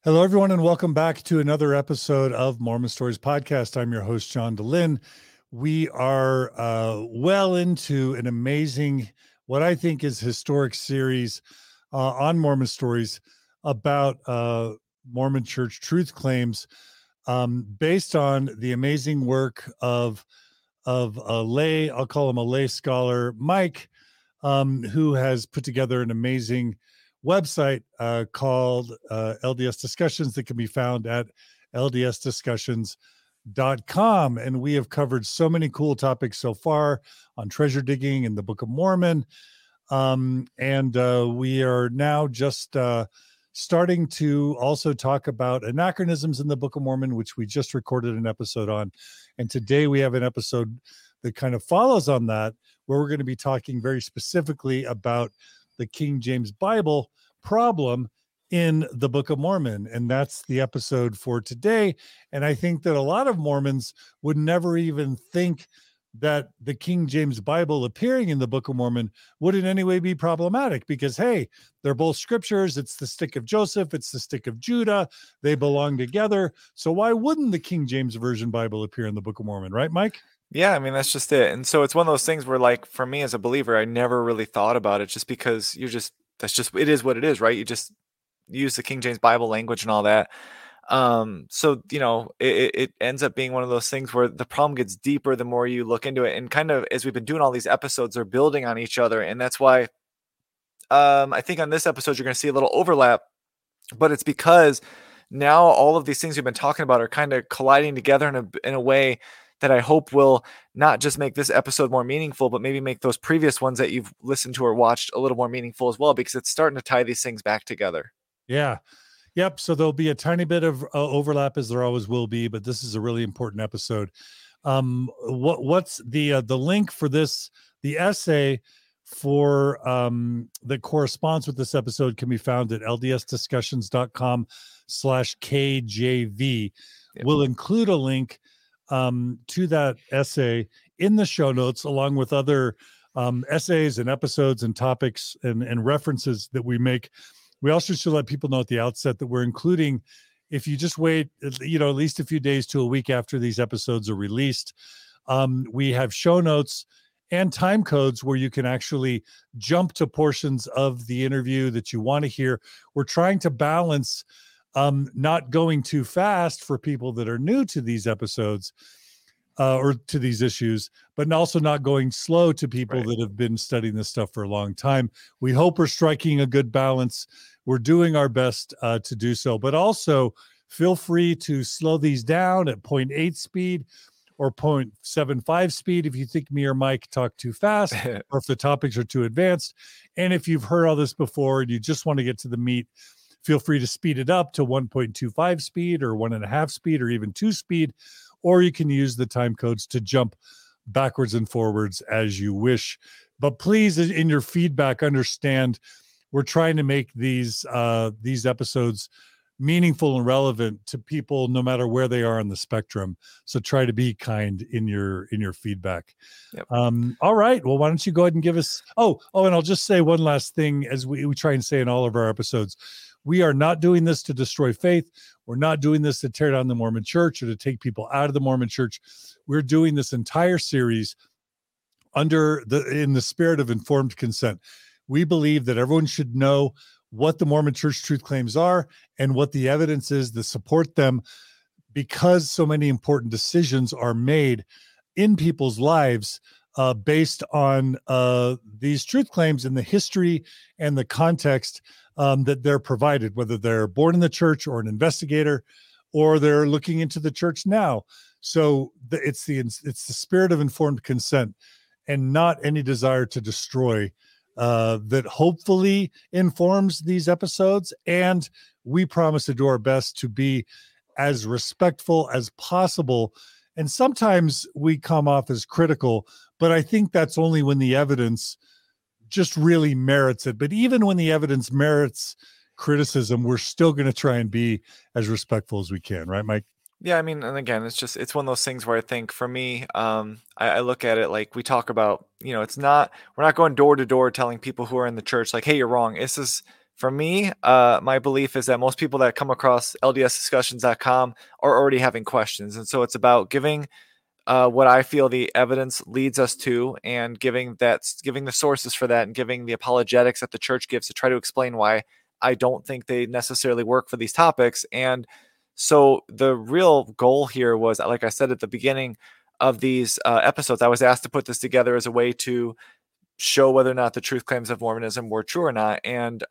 Hello, everyone, and welcome back to another episode of Mormon Stories Podcast. I'm your host, John Dehlin. We are well into an amazing, what I think is historic series on Mormon Stories about Mormon Church truth claims, based on the amazing work of a lay, I'll call him a lay scholar, Mike, who has put together an amazing website called LDS Discussions that can be found at ldsdiscussions.com. And we have covered so many cool topics so far on treasure digging and the Book of Mormon. And we are now just starting to also talk about anachronisms in the Book of Mormon, which we just recorded an episode on. And today we have an episode that kind of follows on that, where we're going to be talking very specifically about the King James Bible problem in the Book of Mormon. And that's the episode for today. And I think that a lot of Mormons would never even think that the King James Bible appearing in the Book of Mormon would in any way be problematic because, hey, they're both scriptures. It's the stick of Joseph. It's the stick of Judah. They belong together. So why wouldn't the King James Version Bible appear in the Book of Mormon? Right, Mike? Yeah, I mean, that's just it. And so it's one of those things where, like, for me as a believer, I never really thought about it just because that's just, it is what it is, right? You just use the King James Bible language and all that. It ends up being one of those things where the problem gets deeper the more you look into it. And kind of as we've been doing all these episodes, they're building on each other. And that's why I think on this episode, you're going to see a little overlap, but it's because now all of these things we've been talking about are kind of colliding together in a way that I hope will not just make this episode more meaningful, but maybe make those previous ones that you've listened to or watched a little more meaningful as well, because it's starting to tie these things back together. Yeah. Yep. So there'll be a tiny bit of overlap, as there always will be, but this is a really important episode. What's the link for this? The essay for that corresponds with this episode can be found at ldsdiscussions.com/KJV. Yep. We'll include a link to that essay in the show notes, along with other essays and episodes and topics and references that we make. We also should let people know at the outset that we're including, if you just wait, at least a few days to a week after these episodes are released, we have show notes and time codes where you can actually jump to portions of the interview that you want to hear. We're trying to balance not going too fast for people that are new to these episodes or to these issues, but also not going slow to people Right. that have been studying this stuff for a long time. We hope we're striking a good balance. We're doing our best to do so, but also feel free to slow these down at 0.8 speed or 0.75 speed if you think me or Mike talk too fast or if the topics are too advanced. And if you've heard all this before and you just want to get to the meat, feel free to speed it up to 1.25 speed or 1.5 speed or even 2 speed, or you can use the time codes to jump backwards and forwards as you wish. But please, in your feedback, understand we're trying to make these episodes meaningful and relevant to people no matter where they are on the spectrum. So try to be kind in your feedback. Yep. All right. Well, why don't you go ahead and give us and I'll just say one last thing, as we try and say in all of our episodes. We are not doing this to destroy faith. We're not doing this to tear down the Mormon church or to take people out of the Mormon church. We're doing this entire series in the spirit of informed consent. We believe that everyone should know what the Mormon church truth claims are and what the evidence is to support them, because so many important decisions are made in people's lives based on these truth claims and the history and the context that they're provided, whether they're born in the church or an investigator, or they're looking into the church now. So it's the spirit of informed consent and not any desire to destroy that hopefully informs these episodes. And we promise to do our best to be as respectful as possible. And sometimes we come off as critical, but I think that's only when the evidence just really merits it. But even when the evidence merits criticism, we're still going to try and be as respectful as we can. Right, Mike? Yeah, I mean, and again, it's one of those things where I think for me, I look at it like we talk about, we're not going door to door telling people who are in the church like, hey, you're wrong. This is For me, my belief is that most people that come across ldsdiscussions.com are already having questions. And so it's about giving what I feel the evidence leads us to, and giving the sources for that, and giving the apologetics that the church gives to try to explain why I don't think they necessarily work for these topics. And so the real goal here was, like I said at the beginning of these episodes, I was asked to put this together as a way to show whether or not the truth claims of Mormonism were true or not. And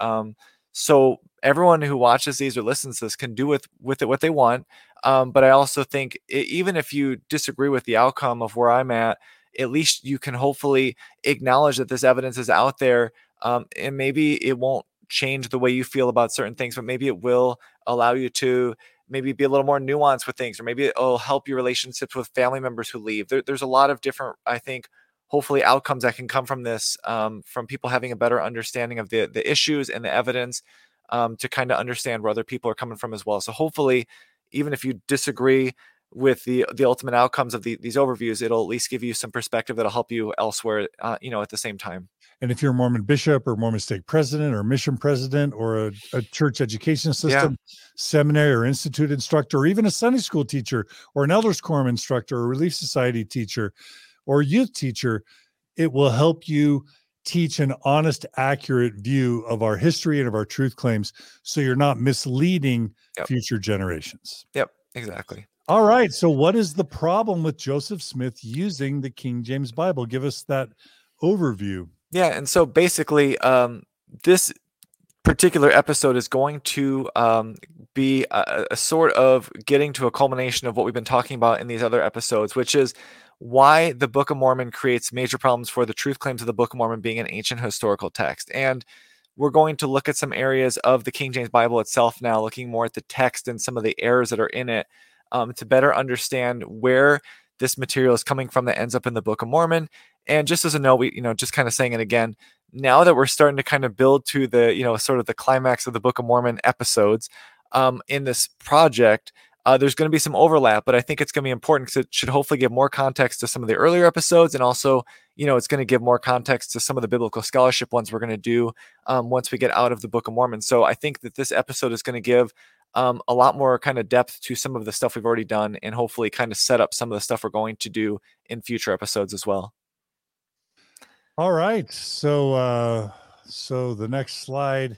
so everyone who watches these or listens to this can do with it what they want. But I also think even if you disagree with the outcome of where I'm at least you can hopefully acknowledge that this evidence is out there. And maybe it won't change the way you feel about certain things, but maybe it will allow you to maybe be a little more nuanced with things, or maybe it'll help your relationships with family members who leave. There's a lot of different, I think, hopefully outcomes that can come from this, from people having a better understanding of the issues and the evidence, to kind of understand where other people are coming from as well. So hopefully, even if you disagree with the ultimate outcomes of these overviews, it'll at least give you some perspective that'll help you elsewhere, at the same time. And if you're a Mormon bishop or Mormon stake president or mission president or a church education system, seminary or institute instructor, or even a Sunday school teacher or an elders quorum instructor or Relief Society teacher or youth teacher, it will help you teach an honest, accurate view of our history and of our truth claims, so you're not misleading future generations. Yep, exactly. All right. So what is the problem with Joseph Smith using the King James Bible? Give us that overview. Yeah, and so basically, this particular episode is going to be a sort of getting to a culmination of what we've been talking about in these other episodes, which is why the Book of Mormon creates major problems for the truth claims of the Book of Mormon being an ancient historical text. And we're going to look at some areas of the King James Bible itself now, looking more at the text and some of the errors that are in it, to better understand where this material is coming from that ends up in the Book of Mormon. And just as a note, we, just kind of saying it again, now that we're starting to kind of build to the, sort of the climax of the Book of Mormon episodes, in this project, there's going to be some overlap, but I think it's going to be important because it should hopefully give more context to some of the earlier episodes. And also, it's going to give more context to some of the biblical scholarship ones we're going to do once we get out of the Book of Mormon. So I think that this episode is going to give a lot more kind of depth to some of the stuff we've already done, and hopefully kind of set up some of the stuff we're going to do in future episodes as well. All right. So the next slide,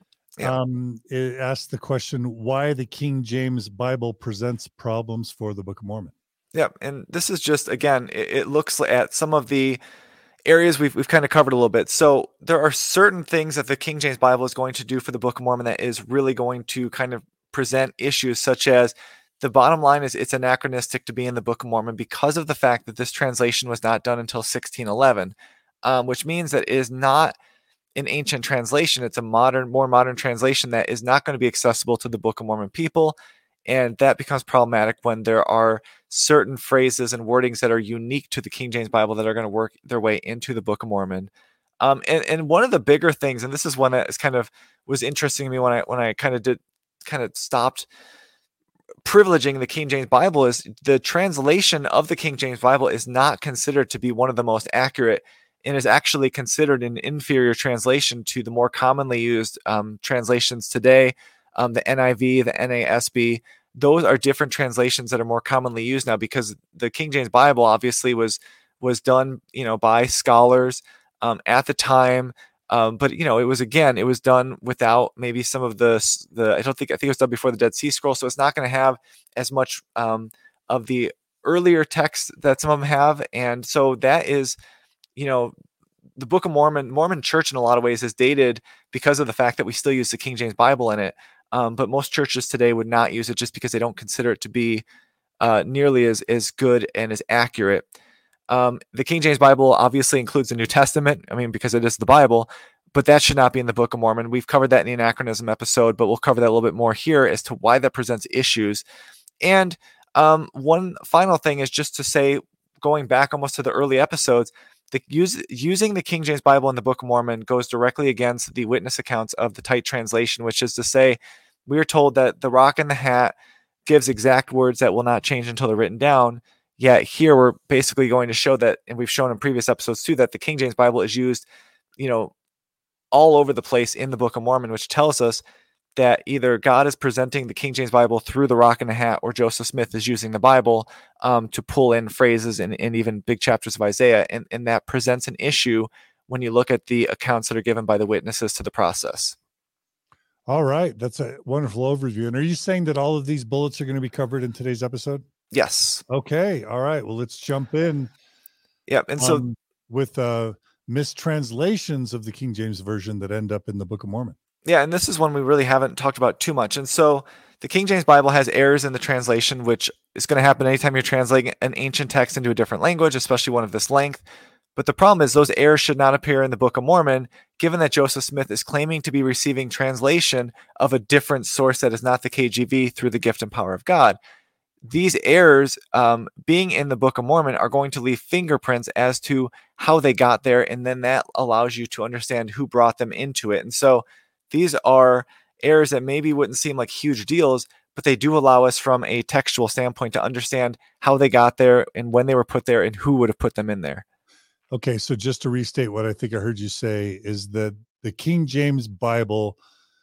it asks the question, why the King James Bible presents problems for the Book of Mormon. Yeah. And this is just, again, it looks at some of the areas we've kind of covered a little bit. So there are certain things that the King James Bible is going to do for the Book of Mormon that is really going to kind of present issues, such as the bottom line is it's anachronistic to be in the Book of Mormon because of the fact that this translation was not done until 1611, which means that it is not an ancient translation. It's a more modern translation that is not going to be accessible to the Book of Mormon people. And that becomes problematic when there are certain phrases and wordings that are unique to the King James Bible that are going to work their way into the Book of Mormon. And one of the bigger things, and this is one that is kind of was interesting to me when I kind of stopped privileging the King James Bible, is the translation of the King James Bible is not considered to be one of the most accurate, and is actually considered an inferior translation to the more commonly used translations today, the NIV, the NASB. Those are different translations that are more commonly used now, because the King James Bible obviously was done, by scholars at the time. But it was done without maybe some of the I think it was done before the Dead Sea Scrolls, so it's not going to have as much of the earlier texts that some of them have, and so that is, the Book of Mormon Church in a lot of ways is dated because of the fact that we still use the King James Bible in it. But most churches today would not use it just because they don't consider it to be nearly as good and as accurate. The King James Bible obviously includes the New Testament, because it is the Bible, but that should not be in the Book of Mormon. We've covered that in the anachronism episode, but we'll cover that a little bit more here as to why that presents issues. And one final thing is just to say, going back almost to the early episodes, using the King James Bible in the Book of Mormon goes directly against the witness accounts of the Tite translation, which is to say, we are told that the rock in the hat gives exact words that will not change until they're written down. Yet here we're basically going to show that, and we've shown in previous episodes too, that the King James Bible is used, all over the place in the Book of Mormon, which tells us that either God is presenting the King James Bible through the rock and a hat, or Joseph Smith is using the Bible to pull in phrases and even big chapters of Isaiah. And that presents an issue when you look at the accounts that are given by the witnesses to the process. All right. That's a wonderful overview. And are you saying that all of these bullets are going to be covered in today's episode? Yes. Okay. All right. Well, let's jump in. Yep. And so with mistranslations of the King James Version that end up in the Book of Mormon. Yeah, and this is one we really haven't talked about too much. And so the King James Bible has errors in the translation, which is going to happen anytime you're translating an ancient text into a different language, especially one of this length. But the problem is those errors should not appear in the Book of Mormon, given that Joseph Smith is claiming to be receiving translation of a different source that is not the KJV through the gift and power of God. These errors being in the Book of Mormon are going to leave fingerprints as to how they got there, and then that allows you to understand who brought them into it. And so these are errors that maybe wouldn't seem like huge deals, but they do allow us from a textual standpoint to understand how they got there and when they were put there and who would have put them in there. Okay, so just to restate what I think I heard you say is that the King James Bible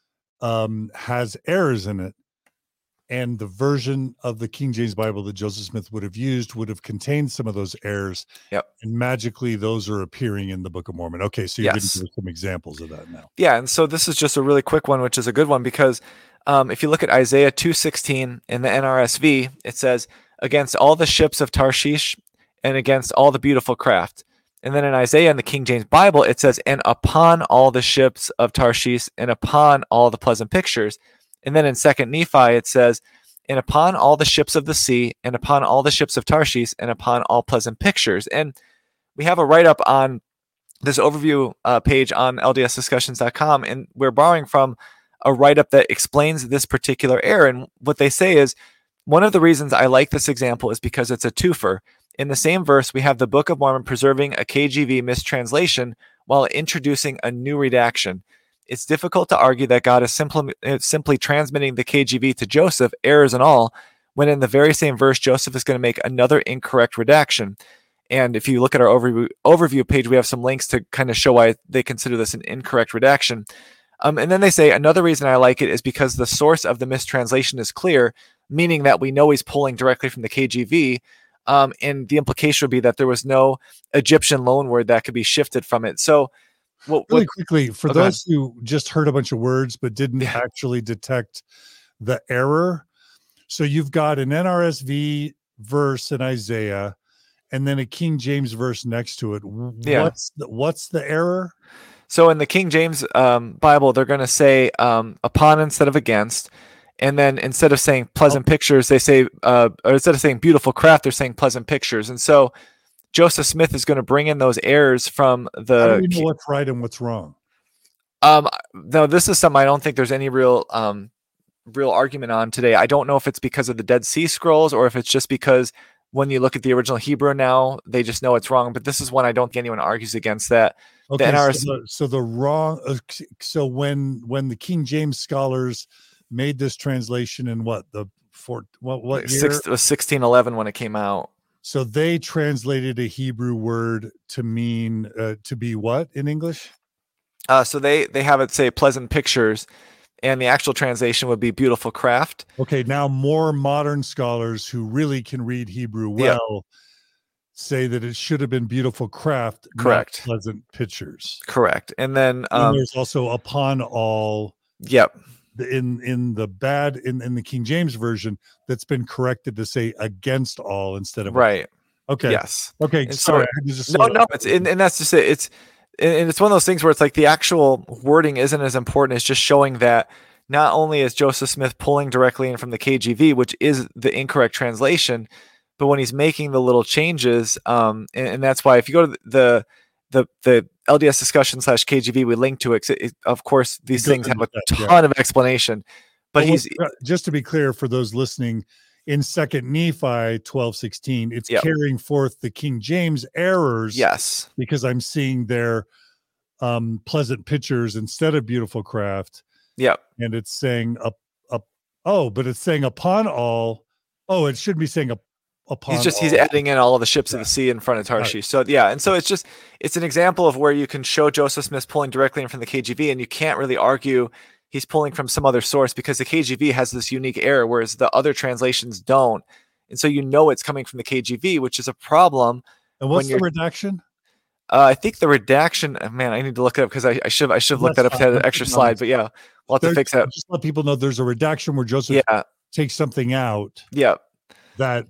has errors in it, and the version of the King James Bible that Joseph Smith would have used would have contained some of those errors. Yep. And magically those are appearing in the Book of Mormon. Okay, so you're going to give us some examples of that now. Yeah, and so this is just a really quick one, which is a good one, because if you look at Isaiah 2:16 in the NRSV, it says, against all the ships of Tarshish and against all the beautiful craft. And then in Isaiah in the King James Bible, it says, and upon all the ships of Tarshish and upon all the pleasant pictures. And then in 2 Nephi, it says, and upon all the ships of the sea, and upon all the ships of Tarshish, and upon all pleasant pictures. And we have a write-up on this overview page on ldsdiscussions.com, and we're borrowing from a write-up that explains this particular error. And what they say is, one of the reasons I like this example is because it's a twofer. In the same verse, we have the Book of Mormon preserving a KJV mistranslation while introducing a new redaction. It's difficult to argue that God is simply transmitting the KJV to Joseph, errors and all, when in the very same verse, Joseph is going to make another incorrect redaction. And if you look at our overview page, we have some links to kind of show why they consider this an incorrect redaction. And then they say, another reason I like it is because the source of the mistranslation is clear, meaning that we know he's pulling directly from the KJV. And the implication would be that there was no Egyptian loanword that could be shifted from it. So, really quickly, for those who just heard a bunch of words but didn't actually detect the error, so you've got an NRSV verse in Isaiah and then a King James verse next to it. What's the error? So in the King James Bible, they're going to say upon instead of against. And then instead of saying pleasant pictures, they say, or instead of saying beautiful craft, they're saying pleasant pictures. And so Joseph Smith is going to bring in those errors from the. How do we know what's right and what's wrong? No, this is something I don't think there's any real argument on today. I don't know if it's because of the Dead Sea Scrolls or if it's just because when you look at the original Hebrew now, they just know it's wrong. But this is one I don't think anyone argues against that. Okay, so when the King James scholars made this translation in what year? 1611 when it came out. So they translated a Hebrew word to mean to be what in English? So they have it say pleasant pictures, and the actual translation would be beautiful craft. Okay, now more modern scholars who really can read Hebrew well say that it should have been beautiful craft, correct? Not pleasant pictures, correct. And then there's also upon all. Yep. In the King James version, that's been corrected to say against all instead of right. Okay. Yes. Okay. And sorry. No. It's and that's just it. It's one of those things where it's like the actual wording isn't as important. It's just showing that not only is Joseph Smith pulling directly in from the KJV, which is the incorrect translation, but when he's making the little changes, and that's why if you go to the LDS discussion /KJV, we link to it. Of course, these things have a ton of explanation, but he's just to be clear for those listening in 2 Nephi 12:16, it's carrying forth the King James errors. Yes, because I'm seeing their pleasant pictures instead of beautiful craft. Yep, and it's saying but it's saying upon all. Oh, it should be saying upon. He's adding in all of the ships of the sea in front of Tarshish. So yeah, and so it's an example of where you can show Joseph Smith pulling directly in from the KJV, and you can't really argue he's pulling from some other source because the KJV has this unique error, whereas the other translations don't. And so it's coming from the KJV, which is a problem. And what's the redaction? I think the redaction, man, I need to look it up because I should have looked that up. Had an extra slide, but yeah, we'll have to fix that. Just let people know there's a redaction where Joseph takes something out. Yeah. That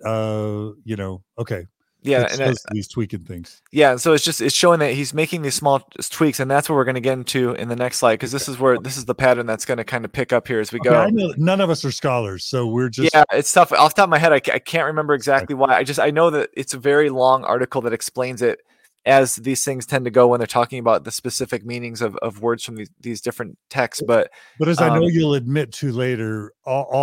okay. Yeah, and he's tweaking things. Yeah, so it's showing that he's making these small tweaks, and that's what we're going to get into in the next slide, because this is the pattern that's going to kind of pick up here as we go. I know none of us are scholars, so we're just it's tough. Off the top of my head, I can't remember exactly why. I know that it's a very long article that explains it, as these things tend to go when they're talking about the specific meanings of words from these different texts. But as I know you'll admit to later,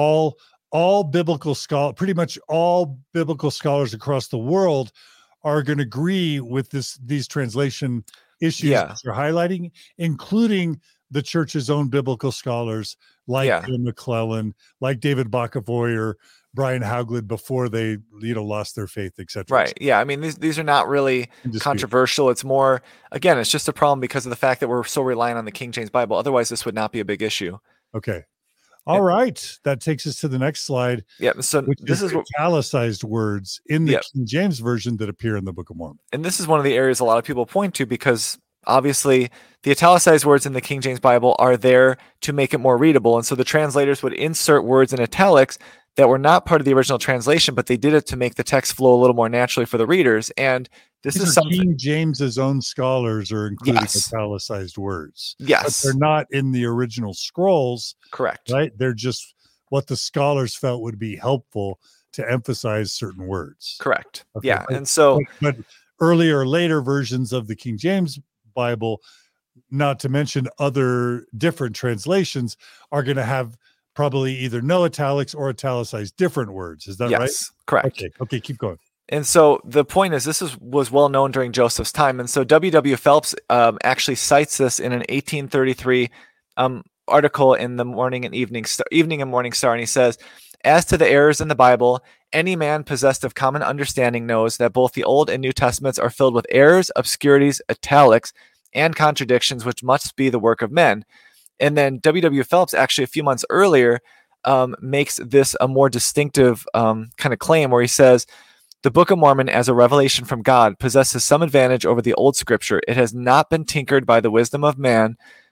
all biblical scholars, pretty much all biblical scholars across the world, are going to agree with these translation issues that you're highlighting, including the church's own biblical scholars like Jim McClellan, like David Bockavoy or Brian Hauglid before they lost their faith, etc. Right. Yeah. I mean, these are not really controversial. It's more, again, it's just a problem because of the fact that we're so reliant on the King James Bible. Otherwise, this would not be a big issue. Okay. All right. That takes us to the next slide. Yeah. So this is italicized words in the King James Version that appear in the Book of Mormon. And this is one of the areas a lot of people point to, because obviously the italicized words in the King James Bible are there to make it more readable. And so the translators would insert words in italics that were not part of the original translation, but they did it to make the text flow a little more naturally for the readers. And this is something King James's own scholars are including italicized words. Yes. But they're not in the original scrolls. Correct. Right? They're just what the scholars felt would be helpful to emphasize certain words. Correct. Okay. Yeah. And so but earlier, later versions of the King James Bible, not to mention other different translations, are going to have probably either no italics or italicized different words. Is that right? Yes, correct. Okay, keep going. And so the point is, this was well known during Joseph's time. And so W.W. Phelps actually cites this in an 1833 article in the Morning and Evening and Morning Star. And he says, as to the errors in the Bible, any man possessed of common understanding knows that both the Old and New Testaments are filled with errors, obscurities, italics, and contradictions, which must be the work of men. And then W.W. Phelps, actually a few months earlier, makes this a more distinctive kind of claim, where he says, the Book of Mormon, as a revelation from God, possesses some advantage over the old scripture. It has not been tinkered by the wisdom of man,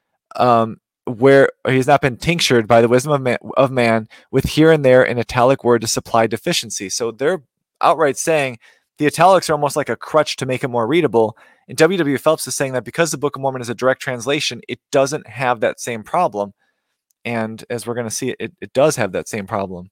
where he has not been tinctured by the wisdom of man with here and there an italic word to supply deficiency. So they're outright saying the italics are almost like a crutch to make it more readable. And W.W. Phelps is saying that because the Book of Mormon is a direct translation, it doesn't have that same problem. And as we're going to see, it does have that same problem.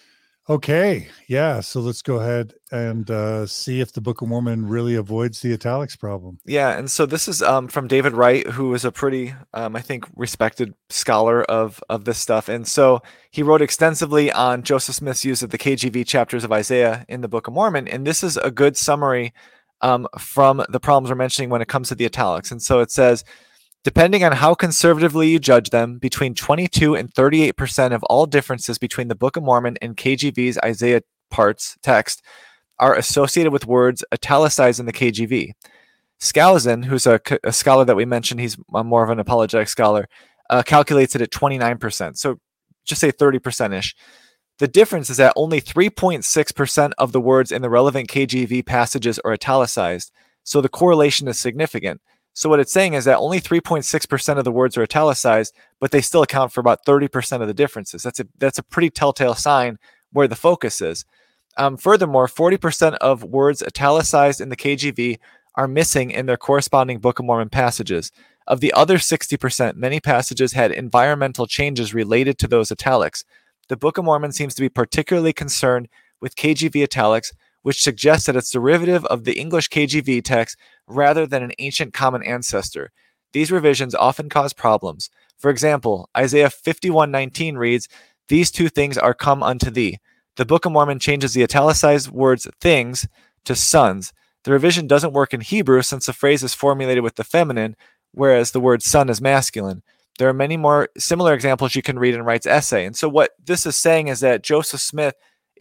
Okay. Yeah. So let's go ahead and see if the Book of Mormon really avoids the italics problem. Yeah. And so this is from David Wright, who is a pretty, I think, respected scholar of this stuff. And so he wrote extensively on Joseph Smith's use of the KJV chapters of Isaiah in the Book of Mormon. And this is a good summary from the problems we're mentioning when it comes to the italics. And so it says, depending on how conservatively you judge them, between 22 and 38% of all differences between the Book of Mormon and KJV's Isaiah parts text are associated with words italicized in the KJV. Skousen, who's a scholar that we mentioned, he's more of an apologetic scholar, calculates it at 29%. So just say 30%-ish. The difference is that only 3.6% of the words in the relevant KJV passages are italicized. So the correlation is significant. So what it's saying is that only 3.6% of the words are italicized, but they still account for about 30% of the differences. That's a pretty telltale sign where the focus is. Furthermore, 40% of words italicized in the KJV are missing in their corresponding Book of Mormon passages. Of the other 60%, many passages had environmental changes related to those italics. The Book of Mormon seems to be particularly concerned with KJV italics, which suggests that it's derivative of the English KJV text rather than an ancient common ancestor. These revisions often cause problems. For example, Isaiah 51:19 reads, "These two things are come unto thee." The Book of Mormon changes the italicized words things to sons. The revision doesn't work in Hebrew since the phrase is formulated with the feminine, whereas the word son is masculine. There are many more similar examples you can read in Wright's essay. And so what this is saying is that Joseph Smith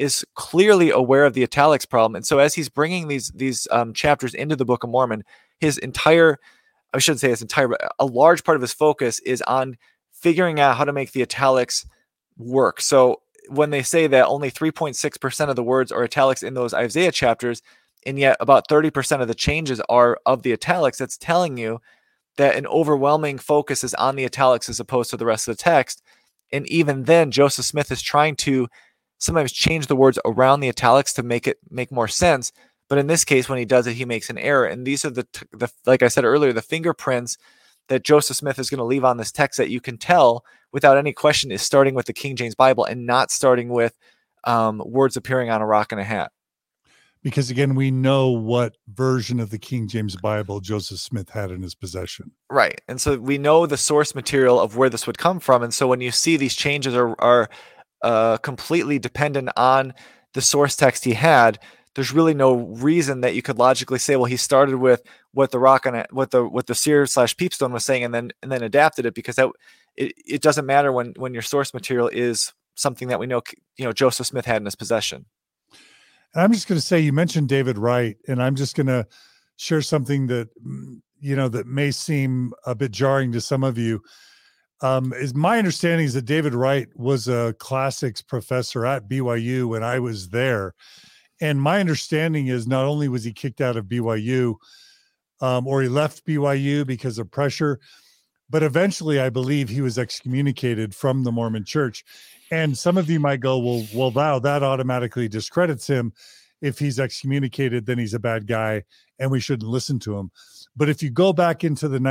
is clearly aware of the italics problem. And so as he's bringing these chapters into the Book of Mormon, his entire, I shouldn't say his entire, but a large part of his focus is on figuring out how to make the italics work. So when they say that only 3.6% of the words are italics in those Isaiah chapters, and yet about 30% of the changes are of the italics, that's telling you that an overwhelming focus is on the italics as opposed to the rest of the text. And even then, Joseph Smith is trying to sometimes change the words around the italics to make it make more sense. But in this case, when he does it, he makes an error. And these are the like I said earlier, the fingerprints that Joseph Smith is going to leave on this text that you can tell without any question is starting with the King James Bible and not starting with words appearing on a rock and a hat. Because again, we know what version of the King James Bible Joseph Smith had in his possession. Right. And so we know the source material of where this would come from. And so when you see these changes are completely dependent on the source text he had, there's really no reason that you could logically say, well, he started with what the rock on it, what the seer / peepstone was saying, and then adapted it, because it doesn't matter when your source material is something that we know Joseph Smith had in his possession. And I'm just going to say, you mentioned David Wright, and I'm just going to share something that that may seem a bit jarring to some of you. Is my understanding is that David Wright was a classics professor at BYU when I was there. And my understanding is not only was he kicked out of BYU, or he left BYU because of pressure, but eventually I believe he was excommunicated from the Mormon Church. And some of you might go, well, wow, that automatically discredits him. If he's excommunicated, then he's a bad guy and we shouldn't listen to him. But if you go back into the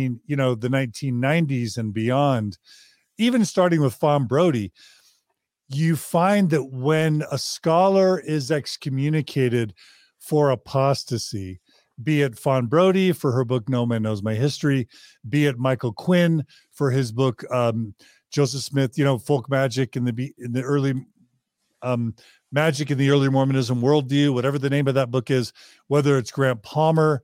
1990s and beyond, even starting with Fawn Brodie, you find that when a scholar is excommunicated for apostasy, be it Fawn Brodie for her book No Man Knows My History, be it Michael Quinn for his book Joseph Smith, Folk Magic in the early Magic in the Early Mormonism Worldview, whatever the name of that book is, whether it's Grant Palmer,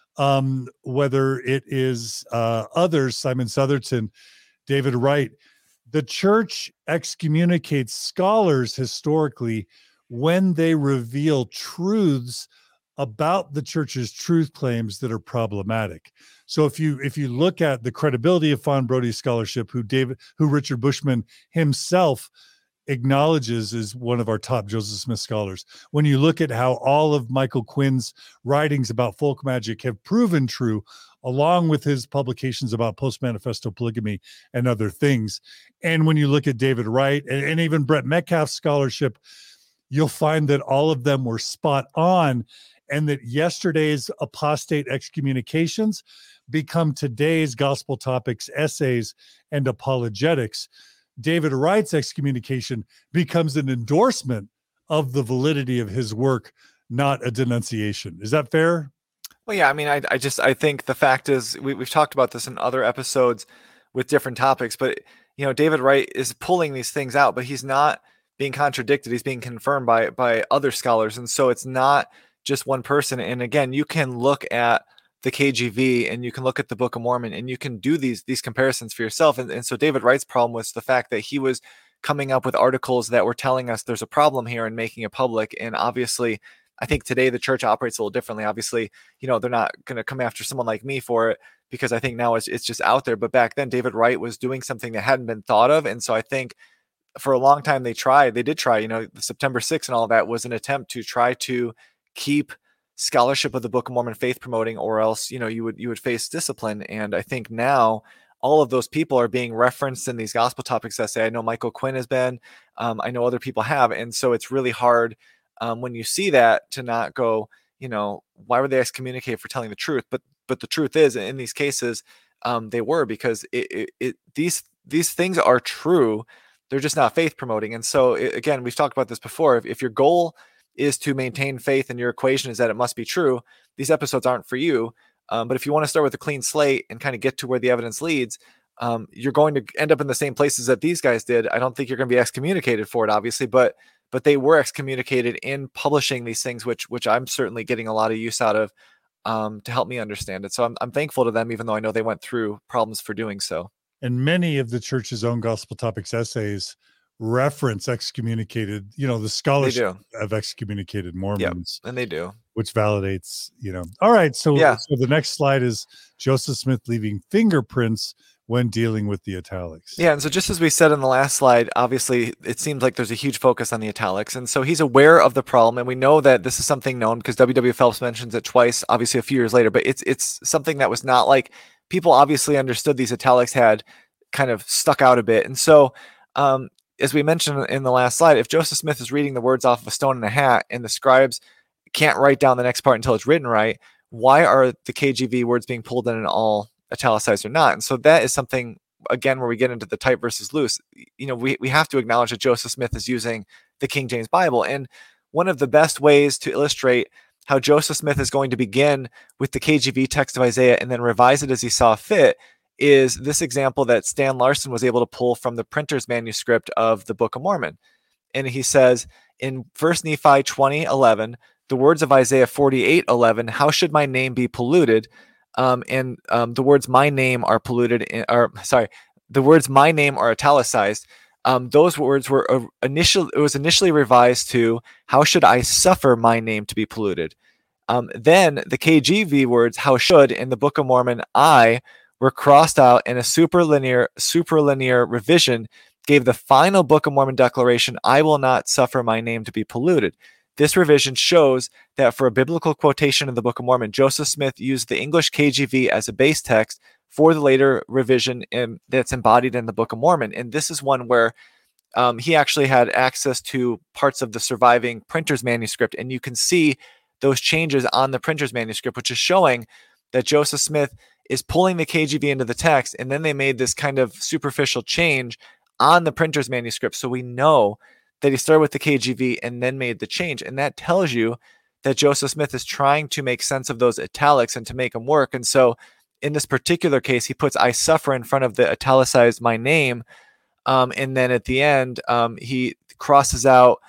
whether it is others, Simon Southerton, David Wright, the church excommunicates scholars historically when they reveal truths about the church's truth claims that are problematic. So if you look at the credibility of Fawn Brodie's scholarship, who Richard Bushman himself acknowledges is one of our top Joseph Smith scholars, when you look at how all of Michael Quinn's writings about folk magic have proven true, along with his publications about post-manifesto polygamy and other things, and when you look at David Wright and even Brett Metcalf's scholarship, you'll find that all of them were spot on, and that yesterday's apostate excommunications become today's gospel topics, essays, and apologetics. David Wright's excommunication becomes an endorsement of the validity of his work, not a denunciation. Is that fair? Well, yeah. I mean, I think the fact is we've talked about this in other episodes with different topics, but David Wright is pulling these things out, but he's not being contradicted. He's being confirmed by other scholars, and so it's not just one person. And again, you can look at the KJV and you can look at the Book of Mormon and you can do these comparisons for yourself. And so David Wright's problem was the fact that he was coming up with articles that were telling us there's a problem here and making it public. And obviously, I think today the church operates a little differently. Obviously, they're not going to come after someone like me for it, because I think now it's just out there. But back then, David Wright was doing something that hadn't been thought of. And so I think for a long time they did try, the September 6th and all of that was an attempt to try to keep scholarship of the Book of Mormon faith promoting, or else you would face discipline. And I think now all of those people are being referenced in these gospel topics essay. I know Michael Quinn has been, I know other people have, and so it's really hard when you see that to not go, why were they excommunicated for telling the truth? But the truth is, in these cases, they were, because these things are true. They're just not faith promoting. And so again, we've talked about this before. If your goal is to maintain faith and your equation is that it must be true, these episodes aren't for you. But if you want to start with a clean slate and kind of get to where the evidence leads, you're going to end up in the same places that these guys did. I don't think you're going to be excommunicated for it, obviously, but they were excommunicated in publishing these things, which I'm certainly getting a lot of use out of to help me understand it. So I'm thankful to them, even though I know they went through problems for doing so. And many of the church's own gospel topics essays reference excommunicated, the They scholarship do. of excommunicated Yep. Mormons, And they do. which validates, All right. So, Yeah. so the next slide is Joseph Smith leaving fingerprints when dealing with the italics. Yeah, and so just as we said in the last slide, obviously it seems like there's a huge focus on the italics, and so he's aware of the problem, and we know that this is something known because W.W. Phelps mentions it twice, obviously a few years later. But it's something that was not like people obviously understood these italics had kind of stuck out a bit, and so as we mentioned in the last slide, if Joseph Smith is reading the words off of a stone in a hat, and the scribes can't write down the next part until it's written right, why are the KJV words being pulled in and all italicized or not? And so that is something, again, where we get into the tight versus loose. We have to acknowledge that Joseph Smith is using the King James Bible. And one of the best ways to illustrate how Joseph Smith is going to begin with the KJV text of Isaiah and then revise it as he saw fit is this example that Stan Larson was able to pull from the printer's manuscript of the Book of Mormon. And he says in 1 Nephi 20:11, the words of Isaiah 48:11, how should my name be polluted? The words "my name" are polluted. The words "my name" are italicized. Those words were initially revised to "how should I suffer my name to be polluted?" Then the KJV words "how should" in the Book of Mormon "I" were crossed out, and a superlinear revision gave the final Book of Mormon declaration, "I will not suffer my name to be polluted." This revision shows that for a biblical quotation in the Book of Mormon, Joseph Smith used the English KJV as a base text for the later revision that's embodied in the Book of Mormon. And this is one where he actually had access to parts of the surviving printer's manuscript. And you can see those changes on the printer's manuscript, which is showing that Joseph Smith is pulling the KJV into the text. And then they made this kind of superficial change on the printer's manuscript. So we know that he started with the KJV and then made the change. And that tells you that Joseph Smith is trying to make sense of those italics and to make them work. And so in this particular case, he puts "I suffer" in front of the italicized "my name." And then at the end, he crosses out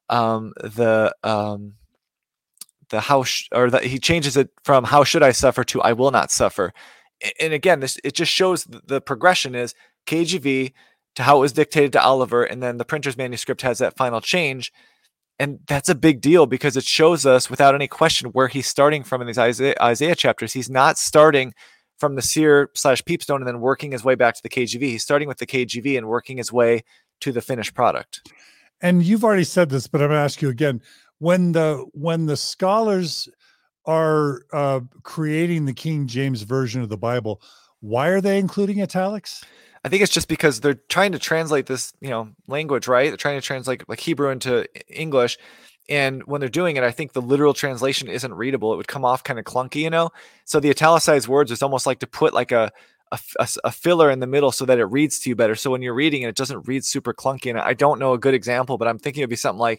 he changes it from "how should I suffer" to "I will not suffer." And again, it just shows the progression is KJV to how it was dictated to Oliver, and then the printer's manuscript has that final change. And that's a big deal because it shows us without any question where he's starting from in these Isaiah chapters. He's not starting from the seer/peepstone and then working his way back to the KJV. He's starting with the KJV and working his way to the finished product. And you've already said this, but I'm going to ask you again. When the scholars are creating the King James version of the Bible, why are they including italics? I think it's just because they're trying to translate this, language, right? They're trying to translate like Hebrew into English. And when they're doing it, I think the literal translation isn't readable. It would come off kind of clunky, So the italicized words is almost like to put like a filler in the middle so that it reads to you better. So when you're reading it, it doesn't read super clunky. And I don't know a good example, but I'm thinking it'd be something like,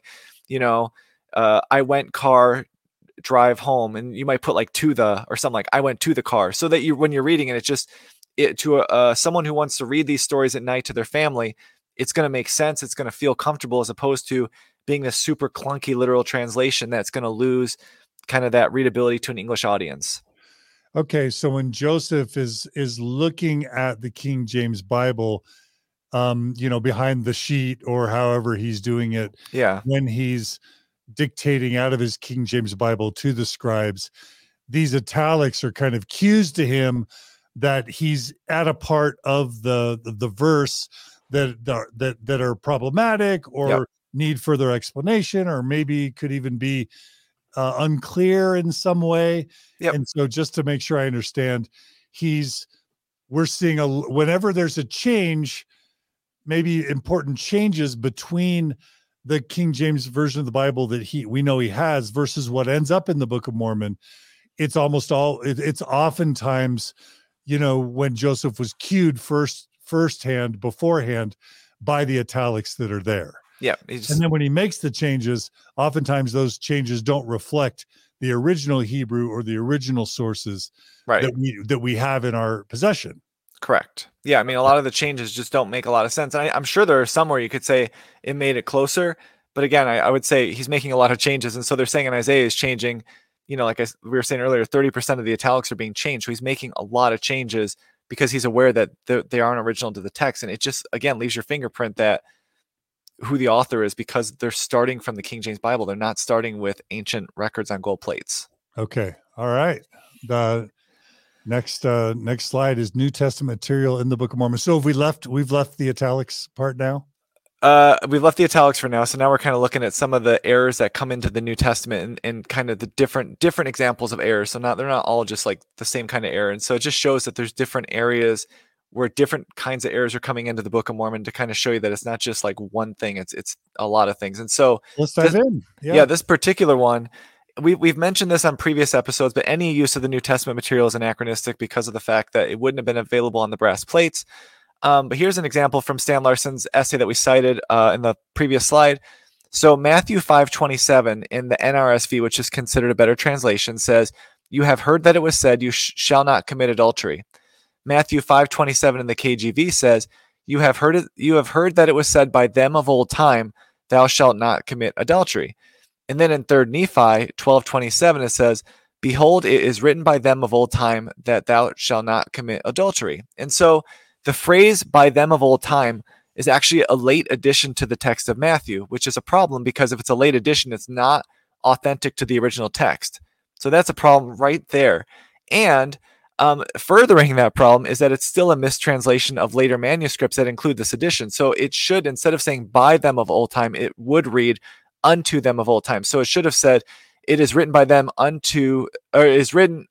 I went car drive home, and you might put like "to the" or something like "I went to the car," so that when you're reading it, it's just to someone who wants to read these stories at night to their family, it's going to make sense. It's going to feel comfortable as opposed to being this super clunky literal translation that's going to lose kind of that readability to an English audience. Okay, so when Joseph is looking at the King James Bible, behind the sheet or however he's doing it, when he's dictating out of his King James Bible to the scribes, these italics are kind of cues to him that he's at a part of the verse that are problematic or need further explanation, or maybe could even be unclear in some way. And so just to make sure I understand, we're seeing whenever there's a change, maybe important changes between the King James version of the Bible that we know he has versus what ends up in the Book of Mormon. It's oftentimes, when Joseph was cued beforehand by the italics that are there. Yeah. And then when he makes the changes, oftentimes those changes don't reflect the original Hebrew or the original sources that we have in our possession. Correct. Yeah. I mean, a lot of the changes just don't make a lot of sense. And I'm sure there are some where you could say it made it closer. But again, I would say he's making a lot of changes. And so they're saying in Isaiah is changing, like we were saying earlier, 30% of the italics are being changed. So he's making a lot of changes because he's aware that they aren't original to the text. And it just, again, leaves your fingerprint that who the author is because they're starting from the King James Bible. They're not starting with ancient records on gold plates. Okay. All right. The next slide is New Testament material in the Book of Mormon. So we've left the italics part now. We've left the italics for now. So now we're kind of looking at some of the errors that come into the New Testament and kind of the different examples of errors. So they're not all just like the same kind of error. And so it just shows that there's different areas where different kinds of errors are coming into the Book of Mormon to kind of show you that it's not just like one thing. It's a lot of things. And so let's dive in. Yeah, this particular one, we've mentioned this on previous episodes, but any use of the New Testament material is anachronistic because of the fact that it wouldn't have been available on the brass plates. But here's an example from Stan Larson's essay that we cited in the previous slide. So Matthew 5:27 in the NRSV, which is considered a better translation, says, "You have heard that it was said, you shall not commit adultery." Matthew 5:27 in the KJV says, "You have heard that it was said by them of old time, thou shalt not commit adultery." And then in 3rd Nephi 12:27 it says, "Behold, it is written by them of old time that thou shalt not commit adultery." And so the phrase "by them of old time" is actually a late addition to the text of Matthew, which is a problem because if it's a late addition, it's not authentic to the original text. So that's a problem right there. And furthering that problem is that it's still a mistranslation of later manuscripts that include this addition. So it should, instead of saying "by them of old time," it would read "unto them of old time." So it should have said, "It is written by them unto," or "is written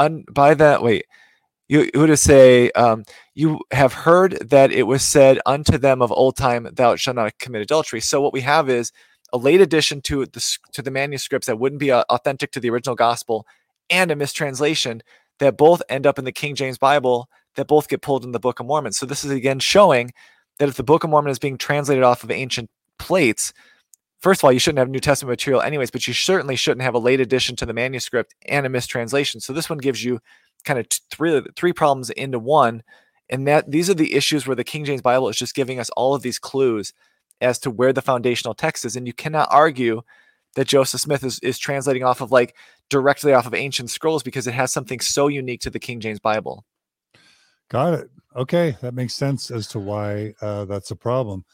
by that." Wait. You would have say, "You have heard that it was said unto them of old time, thou shalt not commit adultery." So what we have is a late addition to the manuscripts that wouldn't be authentic to the original gospel, and a mistranslation that both end up in the King James Bible, that both get pulled in the Book of Mormon. So this is again showing that if the Book of Mormon is being translated off of ancient plates, first of all, you shouldn't have New Testament material anyways, but you certainly shouldn't have a late addition to the manuscript and a mistranslation. So this one gives you kind of three problems into one, and that these are the issues where the King James Bible is just giving us all of these clues as to where the foundational text is. And you cannot argue that Joseph Smith is translating off of like directly off of ancient scrolls because it has something so unique to the King James Bible. Got it. Okay, that makes sense as to why that's a problem.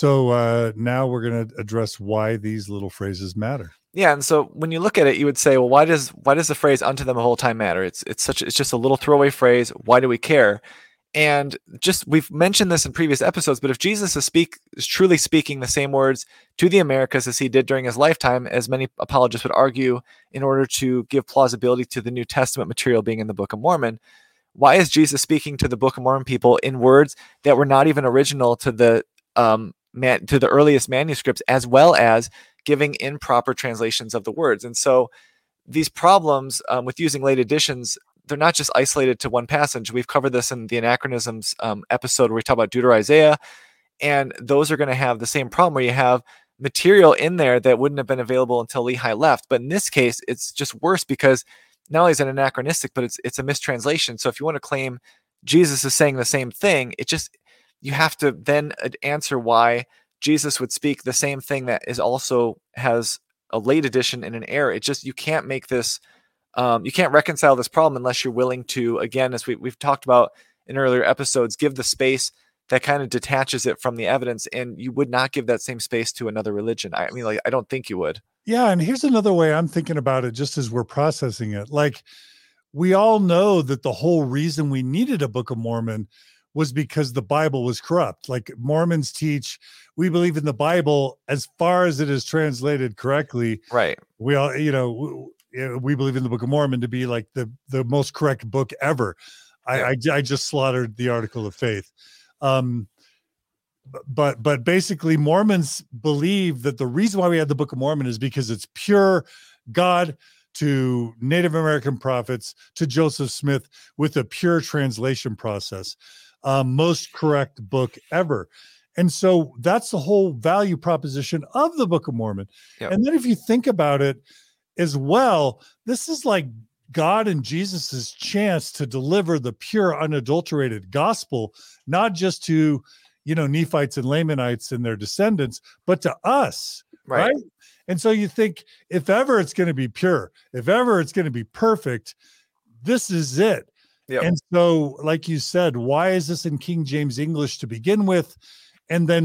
So now we're going to address why these little phrases matter. Yeah, and so when you look at it, you would say, well, why does the phrase "unto them the whole time" matter? It's just a little throwaway phrase. Why do we care? And just we've mentioned this in previous episodes, but if Jesus is truly speaking the same words to the Americas as he did during his lifetime, as many apologists would argue, in order to give plausibility to the New Testament material being in the Book of Mormon, why is Jesus speaking to the Book of Mormon people in words that were not even original to the earliest manuscripts, as well as giving improper translations of the words? And so these problems with using late editions, they're not just isolated to one passage. We've covered this in the Anachronisms episode where we talk about Deutero-Isaiah, and those are going to have the same problem where you have material in there that wouldn't have been available until Lehi left. But in this case, it's just worse because not only is it anachronistic, but it's a mistranslation. So if you want to claim Jesus is saying the same thing, you have to then answer why Jesus would speak the same thing that is also has a late addition and an error. You can't make this, you can't reconcile this problem unless you're willing to, again, as we've talked about in earlier episodes, give the space that kind of detaches it from the evidence. And you would not give that same space to another religion. I mean, I don't think you would. Yeah. And here's another way I'm thinking about it, just as we're processing it. Like, we all know that the whole reason we needed a Book of Mormon was because the Bible was corrupt. Like, Mormons teach, we believe in the Bible as far as it is translated correctly. Right. We all, we believe in the Book of Mormon to be like the most correct book ever. Yeah. I just slaughtered the Article of Faith. But basically Mormons believe that the reason why we had the Book of Mormon is because it's pure God to Native American prophets to Joseph Smith with a pure translation process. Most correct book ever. And so that's the whole value proposition of the Book of Mormon. Yep. And then if you think about it as well, this is like God and Jesus's chance to deliver the pure, unadulterated gospel, not just to, Nephites and Lamanites and their descendants, but to us, right? And so you think, if ever it's going to be pure, if ever it's going to be perfect, this is it. Yep. And so, like you said, why is this in King James English to begin with? And then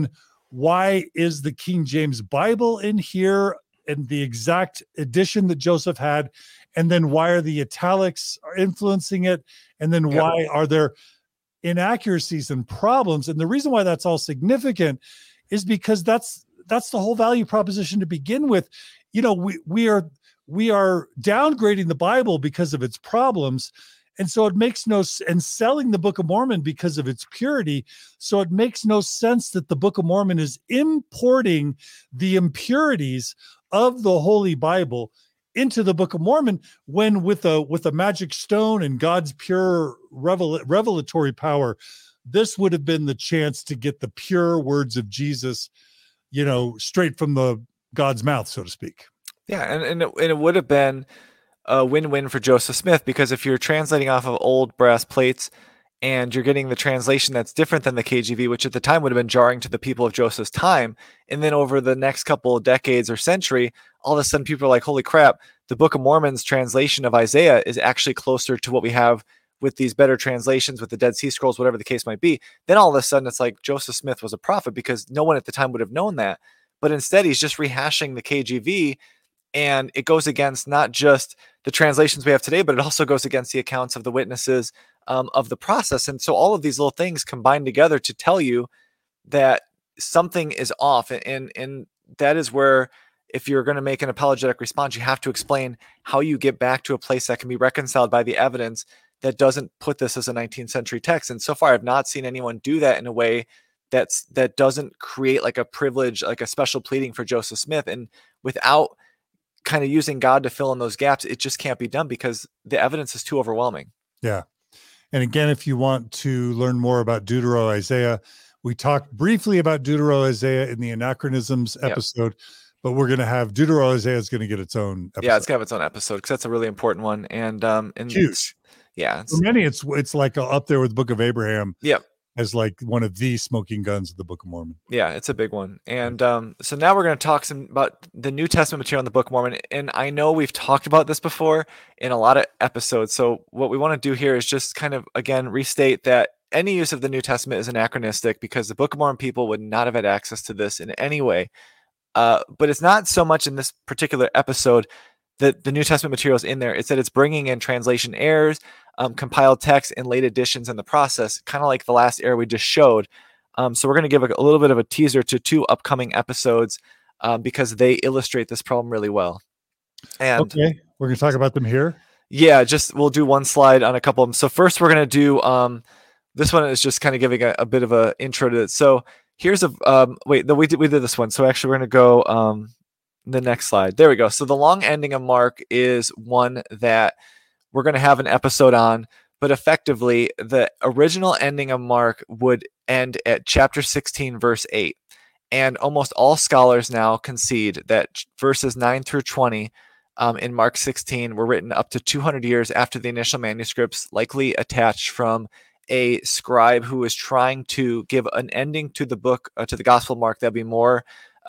Why is the King James Bible in here and the exact edition that Joseph had? And then why are the italics influencing it? And then why are there inaccuracies and problems? And the reason why that's all significant is because that's the whole value proposition to begin with. You know, we are downgrading the Bible because of its problems. And so it makes and selling the Book of Mormon because of its purity. So it makes no sense that the Book of Mormon is importing the impurities of the Holy Bible into the Book of Mormon, when with a magic stone and God's pure revelatory power, this would have been the chance to get the pure words of Jesus, you know, straight from the God's mouth, so to speak. Yeah, and it would have been a win-win for Joseph Smith, because if you're translating off of old brass plates and you're getting the translation that's different than the KJV, which at the time would have been jarring to the people of Joseph's time, and then over the next couple of decades or century, all of a sudden people are like, holy crap, the Book of Mormon's translation of Isaiah is actually closer to what we have with these better translations, with the Dead Sea Scrolls, whatever the case might be. Then all of a sudden it's like Joseph Smith was a prophet, because no one at the time would have known that. But instead he's just rehashing the KJV, and it goes against not just the translations we have today, but it also goes against the accounts of the witnesses of the process. And so all of these little things combine together to tell you that something is off. And that is where, if you're going to make an apologetic response, you have to explain how you get back to a place that can be reconciled by the evidence that doesn't put this as a 19th century text. And so far, I've not seen anyone do that in a way that doesn't create like a privilege, like a special pleading for Joseph Smith. And without kind of using God to fill in those gaps, it just can't be done because the evidence is too overwhelming. Yeah. And again, if you want to learn more about Deutero-Isaiah, we talked briefly about Deutero-Isaiah in the Anachronisms episode, but we're going to have Deutero-Isaiah is going to get its own episode. Yeah, it's going to have its own episode because that's a really important one. And huge. Yeah. For many, it's like up there with the Book of Abraham. Yep. As like one of the smoking guns of the Book of Mormon. Yeah, it's a big one. And so now we're going to talk about the New Testament material in the Book of Mormon. And I know we've talked about this before in a lot of episodes. So what we want to do here is just kind of, again, restate that any use of the New Testament is anachronistic, because the Book of Mormon people would not have had access to this in any way. But it's not so much in this particular episode that the New Testament material is in there. It's that it's bringing in translation errors, compiled text, and late additions in the process, kind of like the last error we just showed. So we're going to give a little bit of a teaser to 2 upcoming episodes because they illustrate this problem really well. And okay, we're going to talk about them here. Yeah, we'll do one slide on a couple of them. So first we're going to do, this one is just kind of giving a bit of an intro to it. So here's we did this one. So actually we're going to go the next slide. There we go. So the long ending of Mark is one that we're going to have an episode on, but effectively the original ending of Mark would end at chapter 16, verse 8. And almost all scholars now concede that verses 9 through 20 in Mark 16 were written up to 200 years after the initial manuscripts, likely attached from a scribe who was trying to give an ending to the book, to the Gospel of Mark, that'd be more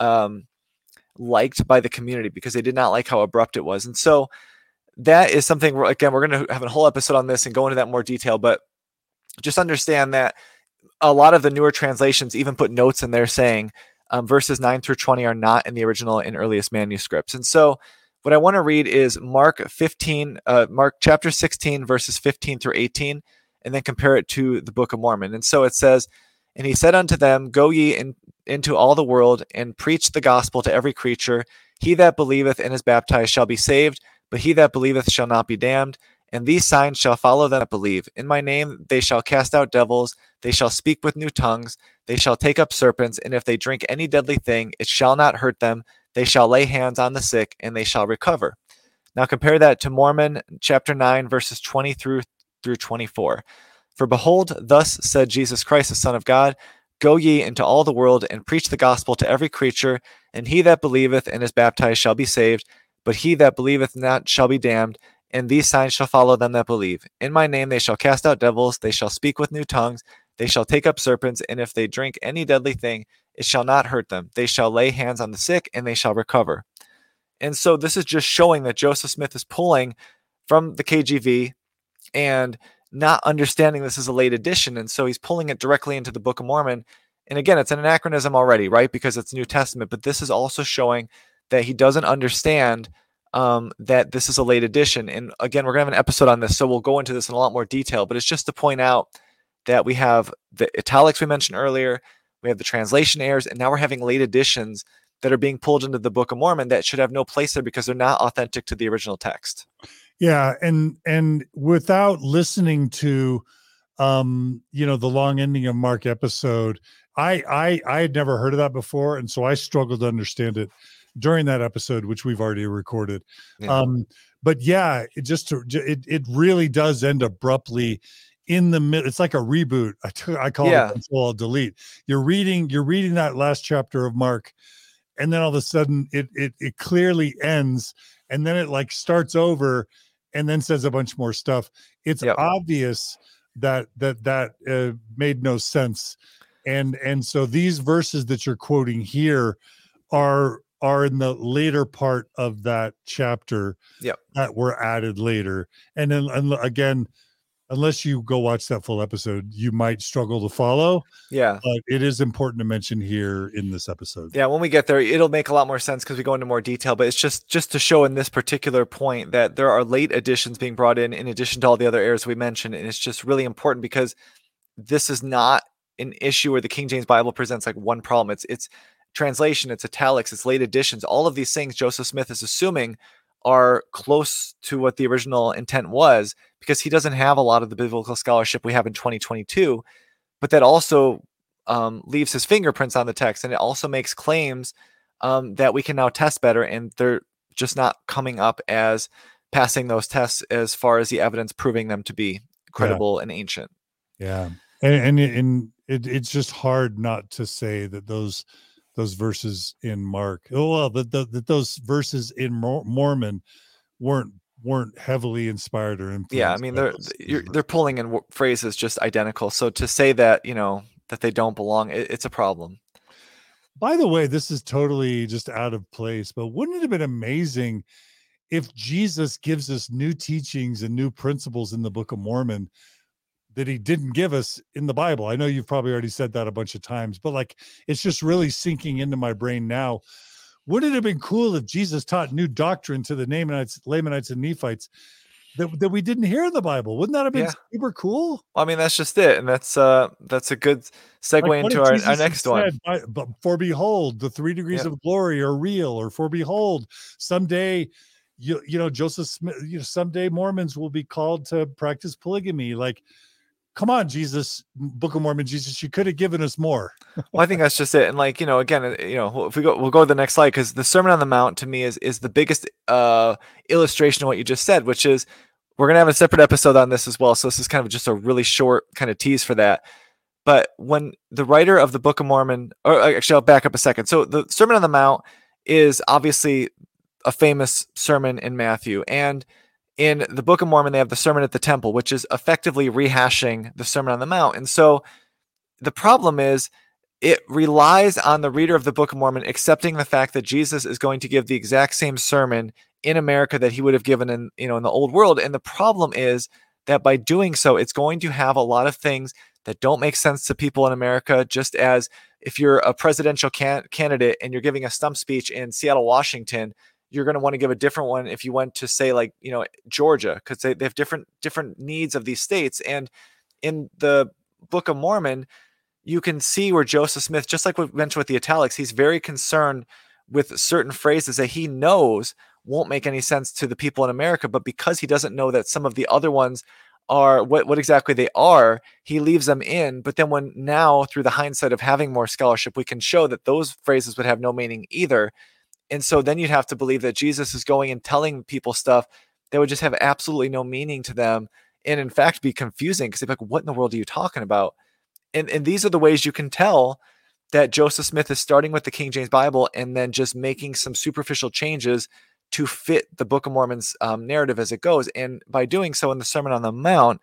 liked by the community, because they did not like how abrupt it was. And so that is something, again, we're going to have a whole episode on this and go into that in more detail, but just understand that a lot of the newer translations even put notes in there saying verses 9 through 20 are not in the original and earliest manuscripts. And so what I want to read is Mark chapter 16, verses 15 through 18, and then compare it to the Book of Mormon. And so it says, "And he said unto them, Go ye into all the world, and preach the gospel to every creature. He that believeth and is baptized shall be saved, but he that believeth shall not be damned. And these signs shall follow them that believe. In my name they shall cast out devils, they shall speak with new tongues, they shall take up serpents, and if they drink any deadly thing, it shall not hurt them. They shall lay hands on the sick, and they shall recover." Now compare that to Mormon chapter 9, verses 20 through 24. "For behold, thus said Jesus Christ, the Son of God, Go ye into all the world, and preach the gospel to every creature, and he that believeth and is baptized shall be saved, but he that believeth not shall be damned. And these signs shall follow them that believe. In my name they shall cast out devils, they shall speak with new tongues, they shall take up serpents, and if they drink any deadly thing, it shall not hurt them. They shall lay hands on the sick, and they shall recover." And so this is just showing that Joseph Smith is pulling from the KJV and not understanding this is a late edition. And so he's pulling it directly into the Book of Mormon. And again, it's an anachronism already, right? Because it's New Testament, but this is also showing that he doesn't understand that this is a late edition. And again, we're going to have an episode on this, so we'll go into this in a lot more detail, but it's just to point out that we have the italics we mentioned earlier, we have the translation errors, and now we're having late editions that are being pulled into the Book of Mormon that should have no place there because they're not authentic to the original text. Yeah, and without listening to the long ending of Mark episode, I had never heard of that before, and so I struggled to understand it during that episode, which we've already recorded. Yeah. But yeah, it really does end abruptly in the middle. It's like a reboot. I call it Control-Delete. You're reading that last chapter of Mark, and then all of a sudden it clearly ends, and then it like starts over and then says a bunch more stuff. It's obvious that made no sense. And so these verses that you're quoting here are in the later part of that chapter that were added later. And then again, unless you go watch that full episode, you might struggle to follow. Yeah. But it is important to mention here in this episode. Yeah, when we get there, it'll make a lot more sense because we go into more detail, but it's just to show in this particular point that there are late additions being brought in addition to all the other errors we mentioned. And it's just really important because this is not an issue where the King James Bible presents like one problem. It's translation, it's italics, it's late additions. All of these things Joseph Smith is assuming are close to what the original intent was, because he doesn't have a lot of the biblical scholarship we have in 2022, but that also leaves his fingerprints on the text, and it also makes claims that we can now test better, and they're just not coming up as passing those tests as far as the evidence proving them to be credible and ancient. Yeah, and it's just hard not to say that those verses in Mark, that those verses in Mormon weren't heavily inspired or influenced. Yeah, I mean they're pulling in phrases just identical. So to say that that they don't belong, it's a problem. By the way, this is totally just out of place, but wouldn't it have been amazing if Jesus gives us new teachings and new principles in the Book of Mormon that he didn't give us in the Bible? I know you've probably already said that a bunch of times, but like, it's just really sinking into my brain now. Wouldn't it have been cool if Jesus taught new doctrine to the Lamanites and Nephites that we didn't hear in the Bible? Wouldn't that have been super cool? I mean, that's just it. And that's a good segue into our next one. But for behold, the 3 degrees of glory are real, or for behold, someday, Joseph Smith, someday Mormons will be called to practice polygamy. Like, come on, Jesus, Book of Mormon, Jesus, you could have given us more. Well, I think that's just it. And like, again, if we'll go to the next slide, because the Sermon on the Mount to me is the biggest illustration of what you just said, which is we're going to have a separate episode on this as well. So this is kind of just a really short kind of tease for that. But when the writer of the Book of Mormon, or actually I'll back up a second. So the Sermon on the Mount is obviously a famous sermon in Matthew, and in the Book of Mormon, they have the Sermon at the Temple, which is effectively rehashing the Sermon on the Mount. And so the problem is it relies on the reader of the Book of Mormon accepting the fact that Jesus is going to give the exact same sermon in America that he would have given in the old world. And the problem is that by doing so, it's going to have a lot of things that don't make sense to people in America, just as if you're a presidential candidate and you're giving a stump speech in Seattle, Washington, you're going to want to give a different one if you went to, say, like, Georgia, because they have different needs of these states. And in the Book of Mormon, you can see where Joseph Smith, just like we mentioned with the italics, he's very concerned with certain phrases that he knows won't make any sense to the people in America, but because he doesn't know that some of the other ones are what exactly they are, he leaves them in. But then when now, through the hindsight of having more scholarship, we can show that those phrases would have no meaning either. And so then you'd have to believe that Jesus is going and telling people stuff that would just have absolutely no meaning to them, and in fact be confusing, because they're like, what in the world are you talking about? And these are the ways you can tell that Joseph Smith is starting with the King James Bible and then just making some superficial changes to fit the Book of Mormon's narrative as it goes. And by doing so in the Sermon on the Mount,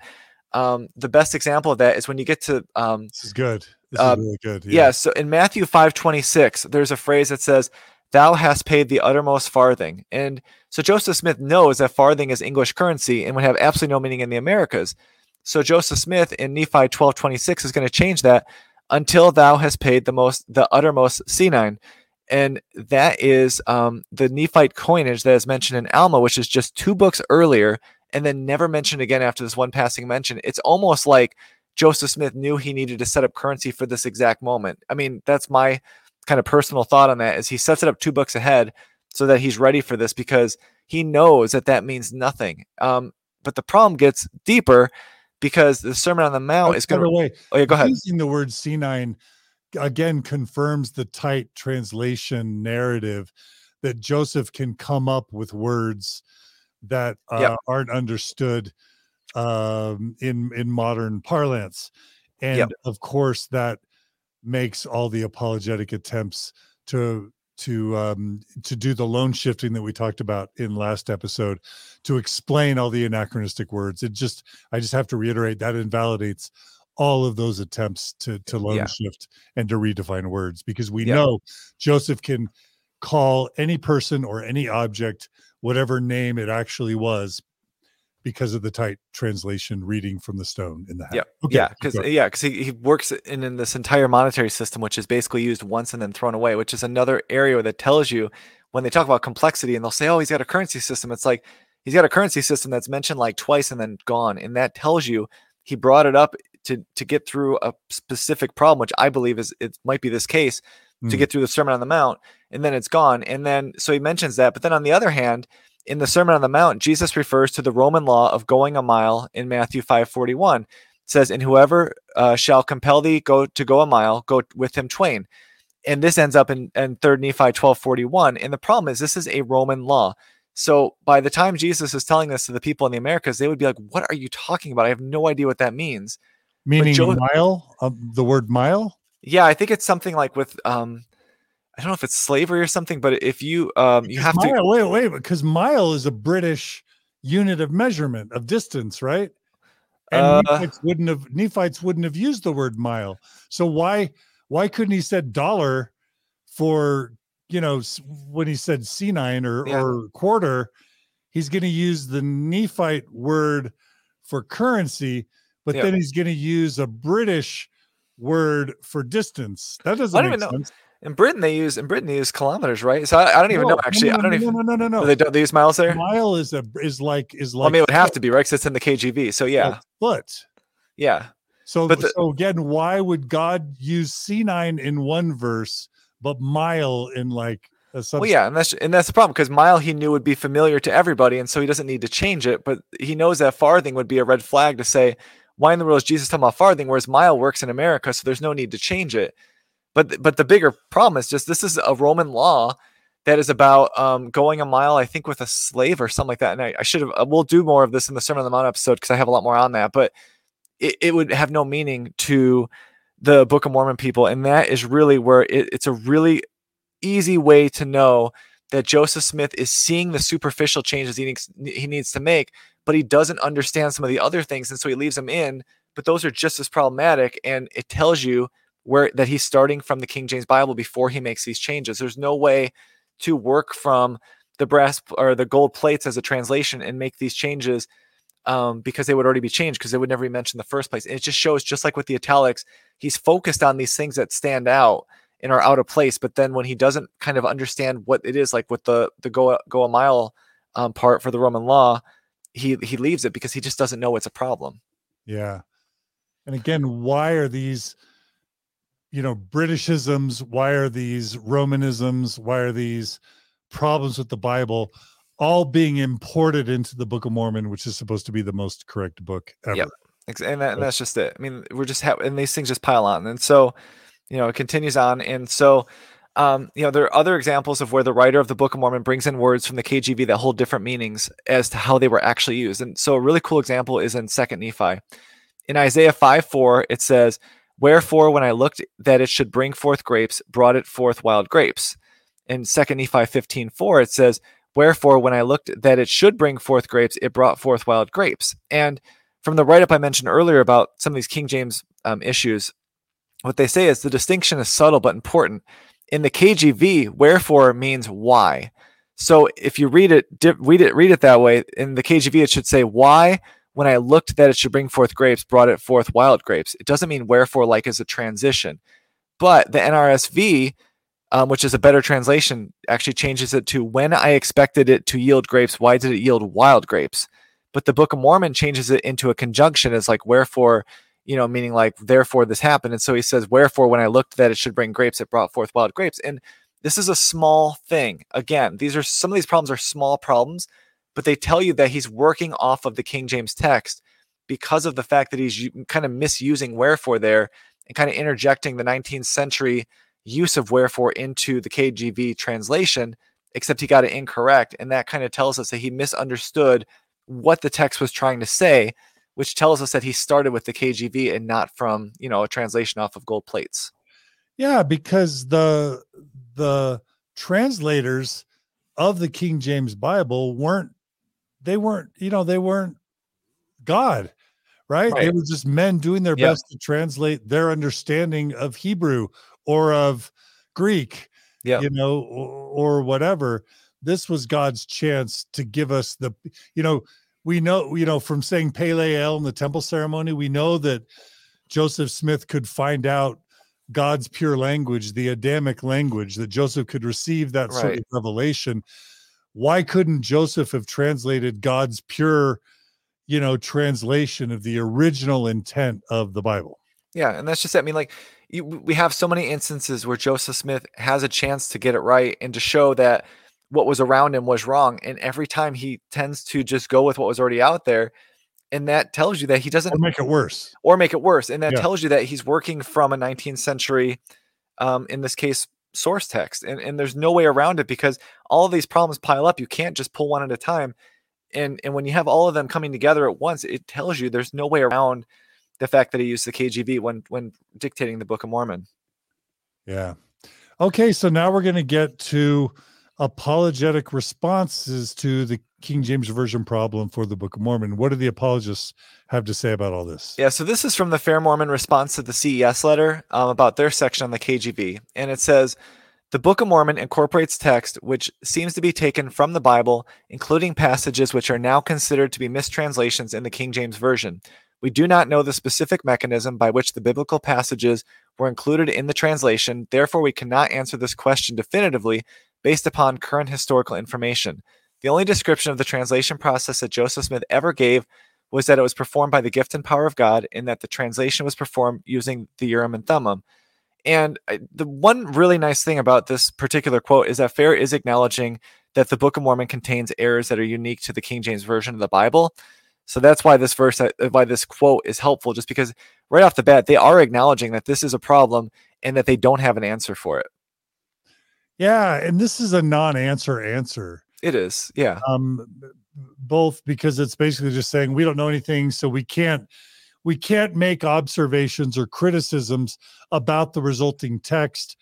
the best example of that is when you get to this is good. This is really good. Yeah. So in Matthew 5:26, there's a phrase that says, "Thou hast paid the uttermost farthing." And so Joseph Smith knows that farthing is English currency and would have absolutely no meaning in the Americas. So Joseph Smith in Nephi 12:26 is going to change that. until thou hast paid the uttermost senine. And that is the Nephite coinage that is mentioned in Alma, which is just 2 books earlier, and then never mentioned again after this one passing mention. It's almost like Joseph Smith knew he needed to set up currency for this exact moment. I mean, that's my kind of personal thought on that, is he sets it up 2 books ahead so that he's ready for this, because he knows that that means nothing. But the problem gets deeper, because the Sermon on the Mount is going to... Oh, yeah, go ahead. Using the word senine again confirms the tight translation narrative that Joseph can come up with words that aren't understood in modern parlance. And of course, that makes all the apologetic attempts to do the loan shifting that we talked about in last episode, to explain all the anachronistic words. I just have to reiterate that invalidates all of those attempts to loan shift and to redefine words, because we know Joseph can call any person or any object whatever name it actually was, because of the tight translation reading from the stone in the hat. Because he works in this entire monetary system, which is basically used once and then thrown away, which is another area that tells you, when they talk about complexity and they'll say, oh, he's got a currency system, it's like he's got a currency system that's mentioned like twice and then gone, and that tells you he brought it up to get through a specific problem, which I believe it might be this case, to get through the Sermon on the Mount, and then it's gone. And then so he mentions that, but then on the other hand, in the Sermon on the Mount, Jesus refers to the Roman law of going a mile in Matthew 5:41. It says, and whoever shall compel thee to go a mile, go with him twain. And this ends up in 3 Nephi 12:41. And the problem is, this is a Roman law. So by the time Jesus is telling this to the people in the Americas, they would be like, what are you talking about? I have no idea what that means. Meaning mile, the word mile? Yeah, I think it's something like with, I don't know if it's slavery or something, but if you have to... Wait, because mile is a British unit of measurement of distance, right? And Nephites wouldn't have used the word mile. So why couldn't he said dollar for, when he said senine or quarter, he's going to use the Nephite word for currency, but then he's going to use a British word for distance. That doesn't make sense. In Britain they use kilometers, right? So I don't even know, actually. No. They use miles there. Mile is like. Well, I mean, it would have to be, right? Because it's in the KJV. So yeah, foot. Yeah. So again, why would God use senine in one verse but mile in like a subset? Well, yeah, and that's the problem, because mile he knew would be familiar to everybody, and so he doesn't need to change it. But he knows that farthing would be a red flag to say, why in the world is Jesus talking about farthing, whereas mile works in America, so there's no need to change it. But the bigger problem is just, this is a Roman law that is about going a mile, I think, with a slave or something like that. And we'll do more of this in the Sermon on the Mount episode, because I have a lot more on that. But it would have no meaning to the Book of Mormon people, and that is really where it's a really easy way to know that Joseph Smith is seeing the superficial changes he needs to make, but he doesn't understand some of the other things, and so he leaves them in. But those are just as problematic, and it tells you that he's starting from the King James Bible before he makes these changes. There's no way to work from the brass or the gold plates as a translation and make these changes, because they would already be changed, because they would never be mentioned in the first place. And it just shows, just like with the italics, he's focused on these things that stand out and are out of place. But then when he doesn't kind of understand what it is, like with the go a mile part for the Roman law, he leaves it, because he just doesn't know it's a problem. Yeah. And again, why are these Britishisms, why are these Romanisms, why are these problems with the Bible all being imported into the Book of Mormon, which is supposed to be the most correct book ever? Yep. And that's just it. I mean, we're just and these things just pile on. And so, it continues on. And so, there are other examples of where the writer of the Book of Mormon brings in words from the KJV that hold different meanings as to how they were actually used. And so a really cool example is in 2 Nephi. In Isaiah 5:4, it says, wherefore, when I looked that it should bring forth grapes, brought it forth wild grapes. In 2 Nephi 15:4, it says, wherefore, when I looked that it should bring forth grapes, it brought forth wild grapes. And from the write-up I mentioned earlier about some of these King James issues, what they say is the distinction is subtle but important. In the KJV, wherefore means why. So if you read it that way, in the KJV, it should say, why when I looked that it should bring forth grapes, brought it forth wild grapes. It doesn't mean wherefore like as a transition. But the NRSV, which is a better translation, actually changes it to when I expected it to yield grapes, why did it yield wild grapes? But the Book of Mormon changes it into a conjunction as like wherefore, meaning like therefore this happened. And so he says, wherefore when I looked that it should bring grapes, it brought forth wild grapes. And this is a small thing. Again, some of these problems are small problems, but they tell you that he's working off of the King James text because of the fact that he's kind of misusing wherefore there and kind of interjecting the 19th century use of wherefore into the KJV translation, except he got it incorrect. And that kind of tells us that he misunderstood what the text was trying to say, which tells us that he started with the KJV and not from, a translation off of gold plates. Yeah, because the translators of the King James Bible weren't God, right? They were just men doing their best to translate their understanding of Hebrew or of Greek, or whatever. This was God's chance to give us we know, from saying Pele El in the temple ceremony, we know that Joseph Smith could find out God's pure language, the Adamic language, that Joseph could receive that sort of revelation. Why couldn't Joseph have translated God's pure, translation of the original intent of the Bible? Yeah. And that's just it. I mean, like we have so many instances where Joseph Smith has a chance to get it right and to show that what was around him was wrong. And every time he tends to just go with what was already out there. And that tells you that he doesn't make it worse. And that tells you that he's working from a 19th century, in this case, source text. And there's no way around it because all of these problems pile up. You can't just pull one at a time. And when you have all of them coming together at once, it tells you there's no way around the fact that he used the KJV when dictating the Book of Mormon. Yeah. Okay. So now we're going to get to apologetic responses to the King James Version problem for the Book of Mormon. What do the apologists have to say about all this? Yeah, so this is from the Fair Mormon response to the CES letter about their section on the KJV. And it says, the Book of Mormon incorporates text which seems to be taken from the Bible, including passages which are now considered to be mistranslations in the King James Version. We do not know the specific mechanism by which the biblical passages were included in the translation. Therefore, we cannot answer this question definitively based upon current historical information. The only description of the translation process that Joseph Smith ever gave was that it was performed by the gift and power of God, and that the translation was performed using the Urim and Thummim. And the one really nice thing about this particular quote is that Fair is acknowledging that the Book of Mormon contains errors that are unique to the King James Version of the Bible. So that's why this quote is helpful, just because right off the bat, they are acknowledging that this is a problem and that they don't have an answer for it. Yeah, and this is a non-answer answer. It is, yeah. Both because it's basically just saying we don't know anything, so we can't make observations or criticisms about the resulting text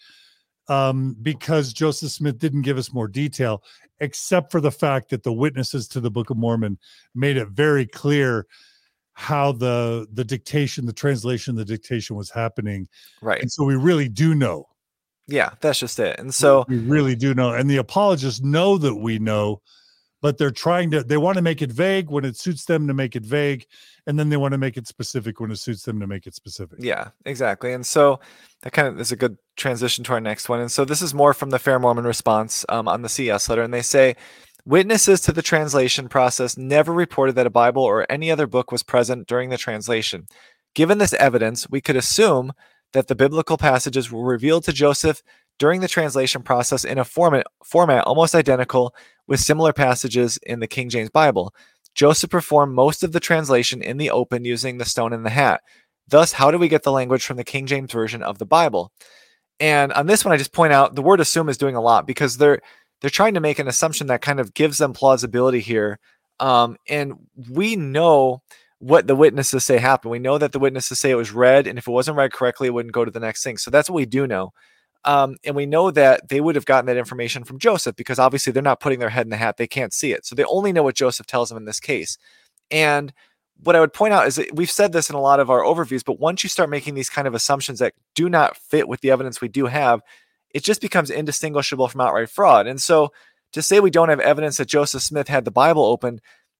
because Joseph Smith didn't give us more detail, except for the fact that the witnesses to the Book of Mormon made it very clear how the translation, the dictation was happening. Right. And so we really do know. Yeah, that's just it. And so we really do know. And the apologists know that we know, but they want to make it vague when it suits them to make it vague. And then they want to make it specific when it suits them to make it specific. Yeah, exactly. And so that kind of is a good transition to our next one. And so this is more from the Fair Mormon response on the CS letter. And they say, witnesses to the translation process never reported that a Bible or any other book was present during the translation. Given this evidence, we could assume that the biblical passages were revealed to Joseph during the translation process in a format almost identical with similar passages in the King James Bible. Joseph performed most of the translation in the open using the stone in the hat. Thus, how do we get the language from the King James Version of the Bible? And on this one, I just point out the word assume is doing a lot because they're trying to make an assumption that kind of gives them plausibility here. And we know what the witnesses say happened. We know that the witnesses say it was read, and if it wasn't read correctly, it wouldn't go to the next thing. So that's what we do know. And we know that they would have gotten that information from Joseph because obviously they're not putting their head in the hat. They can't see it. So they only know what Joseph tells them in this case. And what I would point out is that we've said this in a lot of our overviews, but once you start making these kind of assumptions that do not fit with the evidence we do have, it just becomes indistinguishable from outright fraud. And so to say we don't have evidence that Joseph Smith had the Bible open,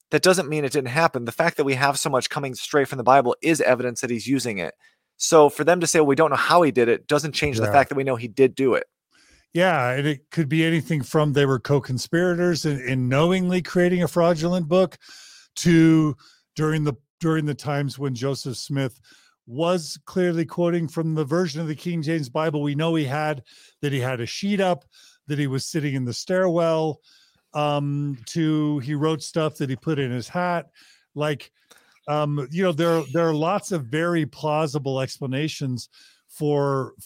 that doesn't mean it didn't happen. The fact that we have so much coming straight from the Bible is evidence that he's using it. So for them to say, well, we don't know how he did it, doesn't change the Yeah. fact that we know he did do it. Yeah, and it could be anything from they were co-conspirators in knowingly creating a fraudulent book, to during the times when Joseph Smith was clearly quoting from the version of the King James Bible we know he had a sheet up, that he was sitting in the stairwell, to he wrote stuff that he put in his hat. Like, there are lots of very plausible explanations for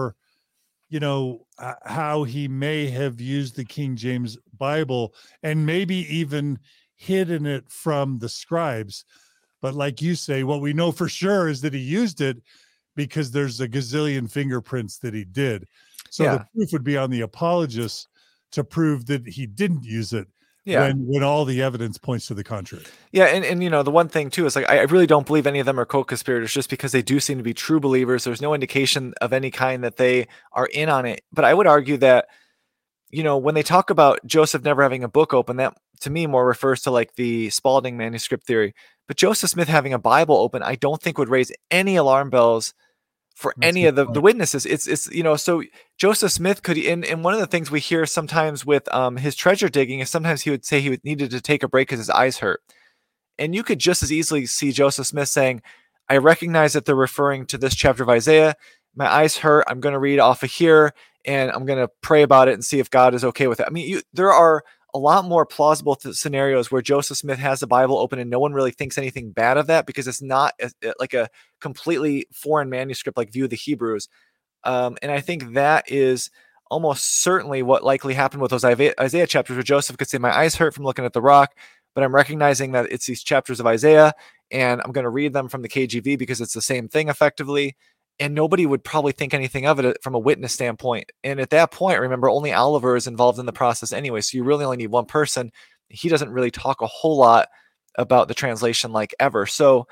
how he may have used the King James Bible and maybe even hidden it from the scribes. But like you say, what we know for sure is that he used it, because there's a gazillion fingerprints that he did. So the proof would be on the apologists to prove that he didn't use it, when all the evidence points to the contrary. Yeah, and the one thing too is, like, I really don't believe any of them are co-conspirators, just because they do seem to be true believers. There's no indication of any kind that they are in on it. But I would argue that, when they talk about Joseph never having a book open, that to me more refers to like the Spalding manuscript theory. But Joseph Smith having a Bible open, I don't think would raise any alarm bells for any of the witnesses. It's so Joseph Smith could, and one of the things we hear sometimes with his treasure digging is sometimes he would say he needed to take a break because his eyes hurt. And you could just as easily see Joseph Smith saying, I recognize that they're referring to this chapter of Isaiah. My eyes hurt. I'm going to read off of here, and I'm going to pray about it and see if God is okay with it. I mean, there are a lot more plausible scenarios where Joseph Smith has the Bible open and no one really thinks anything bad of that, because it's not like a completely foreign manuscript like View of the Hebrews. And I think that is almost certainly what likely happened with those Isaiah chapters, where Joseph could say, my eyes hurt from looking at the rock, but I'm recognizing that it's these chapters of Isaiah, and I'm going to read them from the KJV because it's the same thing effectively. And nobody would probably think anything of it from a witness standpoint. And at that point, remember, only Oliver is involved in the process anyway. So you really only need one person. He doesn't really talk a whole lot about the translation like ever. So,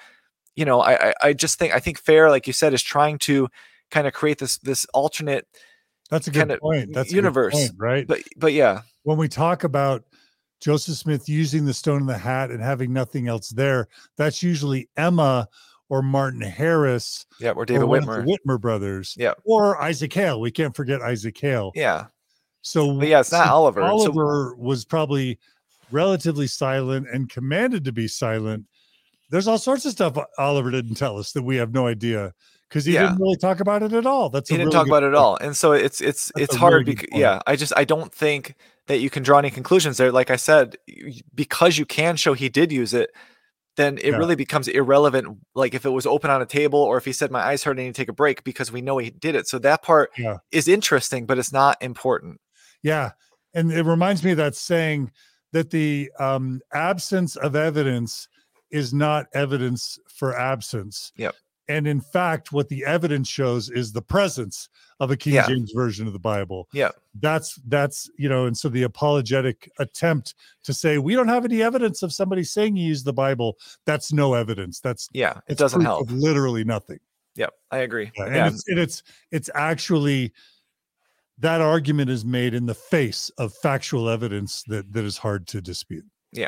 I think FAIR, like you said, is trying to kind of create this alternate. That's a good point. That's universe, a good point, right? But yeah, when we talk about Joseph Smith using the stone in the hat and having nothing else there, that's usually Emma or Martin Harris, or David Whitmer, the Whitmer brothers, or Isaac Hale. We can't forget Isaac Hale. So, but it's not Oliver. Oliver was probably relatively silent and commanded to be silent. There's all sorts of stuff Oliver didn't tell us that we have no idea, because he didn't really talk about it at all. He didn't talk about it at all, and so it's hard because I don't think that you can draw any conclusions there. Like I said, because you can show he did use it, then it really becomes irrelevant. Like if it was open on a table, or if he said my eyes hurt, I need to take a break, because we know he did it. So that part is interesting, but it's not important. Yeah. And it reminds me of that saying that the absence of evidence is not evidence for absence. And in fact, what the evidence shows is the presence of a King James version of the Bible. That's, and so the apologetic attempt to say, we don't have any evidence of somebody saying he used the Bible, that's no evidence. It doesn't help. Literally nothing. I agree. And it's actually, that argument is made in the face of factual evidence that is hard to dispute.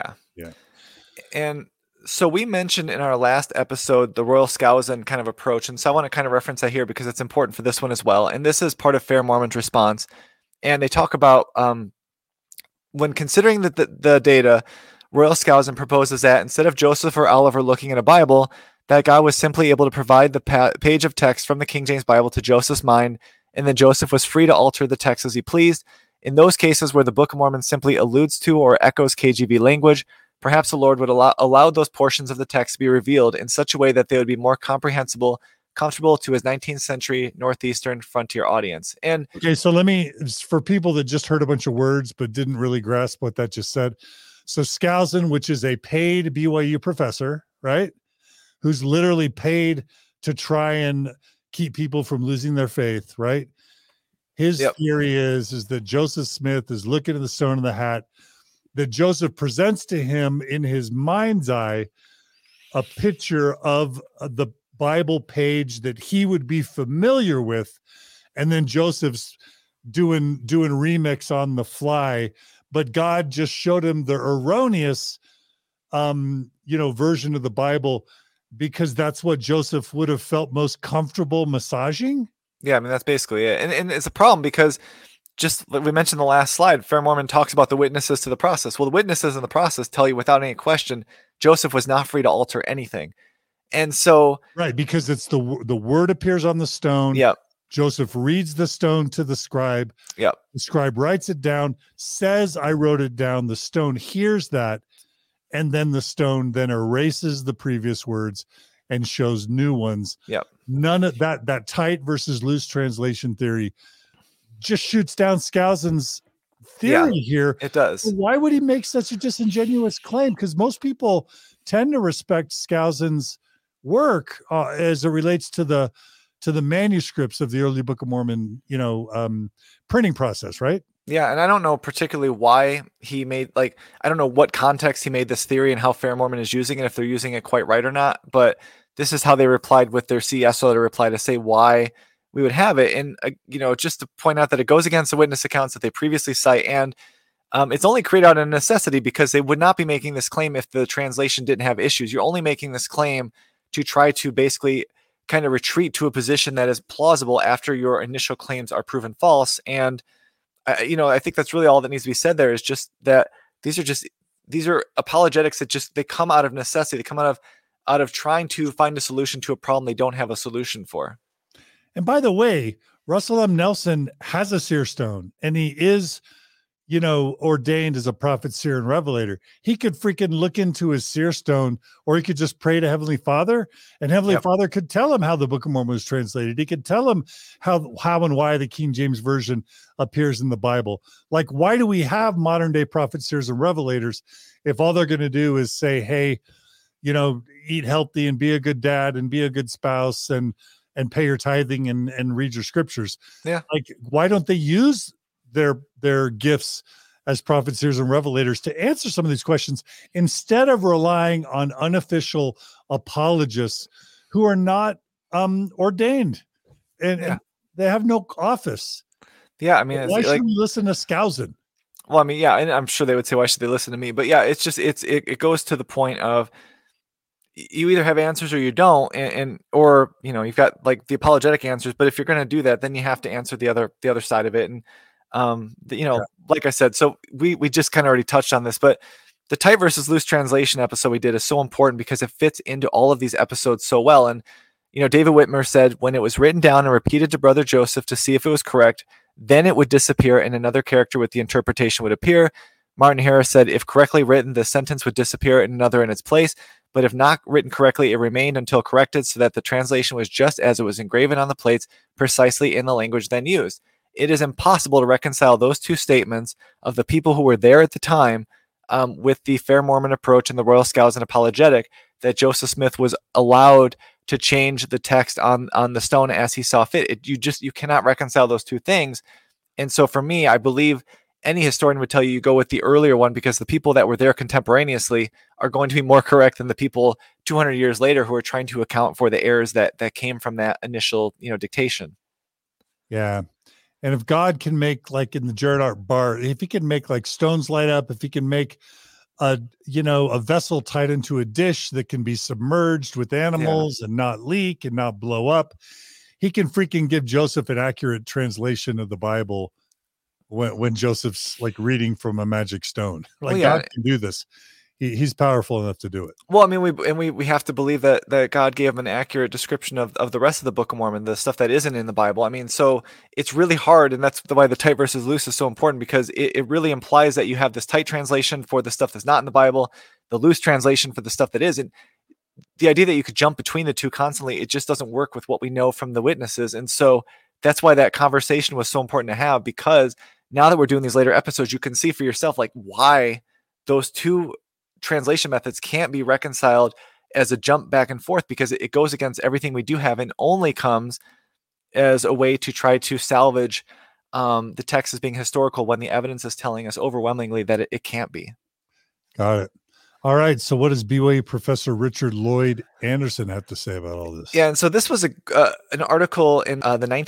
And so we mentioned in our last episode the Royal Skousen kind of approach, and so I want to kind of reference that here because it's important for this one as well. And this is part of Fair Mormon's response. And they talk about when considering the data, Royal Skousen proposes that instead of Joseph or Oliver looking at a Bible, that God was simply able to provide the page of text from the King James Bible to Joseph's mind, and then Joseph was free to alter the text as he pleased. In those cases where the Book of Mormon simply alludes to or echoes KJV language, perhaps the Lord would allow those portions of the text to be revealed in such a way that they would be more comfortable to his 19th century Northeastern frontier audience. And okay, so for people that just heard a bunch of words but didn't really grasp what that just said. So Skousen, which is a paid BYU professor, right? Who's literally paid to try and keep people from losing their faith, right? His theory is that Joseph Smith is looking at the stone in the hat, that Joseph presents to him in his mind's eye a picture of the Bible page that he would be familiar with, and then Joseph's doing remix on the fly, but God just showed him the erroneous version of the Bible because that's what Joseph would have felt most comfortable massaging? Yeah, I mean, that's basically it. And it's a problem because just like we mentioned in the last slide, Fair Mormon talks about the witnesses to the process. Well, the witnesses in the process tell you without any question, Joseph was not free to alter anything. And so, right, because it's the word appears on the stone. yeah, Joseph reads the stone to the scribe. yeah, The scribe writes it down, says, I wrote it down. The stone hears that. And then the stone then erases the previous words and shows new ones. yeah. None of that tight versus loose translation theory just shoots down Skousen's theory here. It does. Why would he make such a disingenuous claim? Because most people tend to respect Skousen's work as it relates to the manuscripts of the early Book of Mormon, printing process, right? Yeah, and I don't know particularly why he made, I don't know what context he made this theory and how Fair Mormon is using it, if they're using it quite right or not, but this is how they replied with their CS letter reply to say why we would have it. And, just to point out that it goes against the witness accounts that they previously cite, and it's only created out of necessity because they would not be making this claim if the translation didn't have issues. You're only making this claim to try to basically kind of retreat to a position that is plausible after your initial claims are proven false. And I think that's really all that needs to be said there, is just that these are apologetics that they come out of necessity. They come out of trying to find a solution to a problem they don't have a solution for. And by the way, Russell M. Nelson has a seer stone, and he is, ordained as a prophet, seer, and revelator. He could freaking look into his seer stone, or he could just pray to Heavenly Father, and Heavenly Father could tell him how the Book of Mormon was translated. He could tell him how and why the King James Version appears in the Bible. Like, why do we have modern day prophets, seers, and revelators if all they're going to do is say, hey, eat healthy and be a good dad and be a good spouse and pay your tithing and read your scriptures? Yeah. Like, why don't they use their gifts as prophets, seers, and revelators to answer some of these questions instead of relying on unofficial apologists who are not ordained and they have no office? Yeah, I mean, why should we listen to Skousen? Well, I mean, yeah, and I'm sure they would say, why should they listen to me? But yeah, it's just it goes to the point of you either have answers or you don't, or you've got like the apologetic answers, but if you're going to do that, then you have to answer the other side of it. And like I said, so we just kind of already touched on this, but the tight versus loose translation episode we did is so important because it fits into all of these episodes so well. And David Whitmer said, when it was written down and repeated to Brother Joseph to see if it was correct, then it would disappear and another character with the interpretation would appear. Martin Harris said, if correctly written, the sentence would disappear and another in its place. But if not written correctly, it remained until corrected so that the translation was just as it was engraven on the plates, precisely in the language then used. It is impossible to reconcile those two statements of the people who were there at the time with the Fair Mormon approach and the Royal Skousen apologetic that Joseph Smith was allowed to change the text on the stone as he saw fit. You cannot reconcile those two things. And so for me, I believe any historian would tell you go with the earlier one because the people that were there contemporaneously are going to be more correct than the people 200 years later who are trying to account for the errors that came from that initial, dictation. Yeah. And if God can make, like in the Jared Art Bar, if he can make like stones light up, if he can make a vessel tied into a dish that can be submerged with animals and not leak and not blow up, he can freaking give Joseph an accurate translation of the Bible when Joseph's like reading from a magic stone. Like, God can do this. He's powerful enough to do it. Well, I mean, we have to believe that God gave him an accurate description of the rest of the Book of Mormon, the stuff that isn't in the Bible. I mean, so it's really hard, and that's why the tight versus loose is so important, because it really implies that you have this tight translation for the stuff that's not in the Bible, the loose translation for the stuff that isn't. The idea that you could jump between the two constantly, it just doesn't work with what we know from the witnesses. And so that's why that conversation was so important to have, because now that we're doing these later episodes, you can see for yourself like why those two translation methods can't be reconciled as a jump back and forth, because it goes against everything we do have and only comes as a way to try to salvage the text as being historical when the evidence is telling us overwhelmingly that it can't be. Got it. All right. So what does BYU Professor Richard Lloyd Anderson have to say about all this? Yeah. And so this was an article in the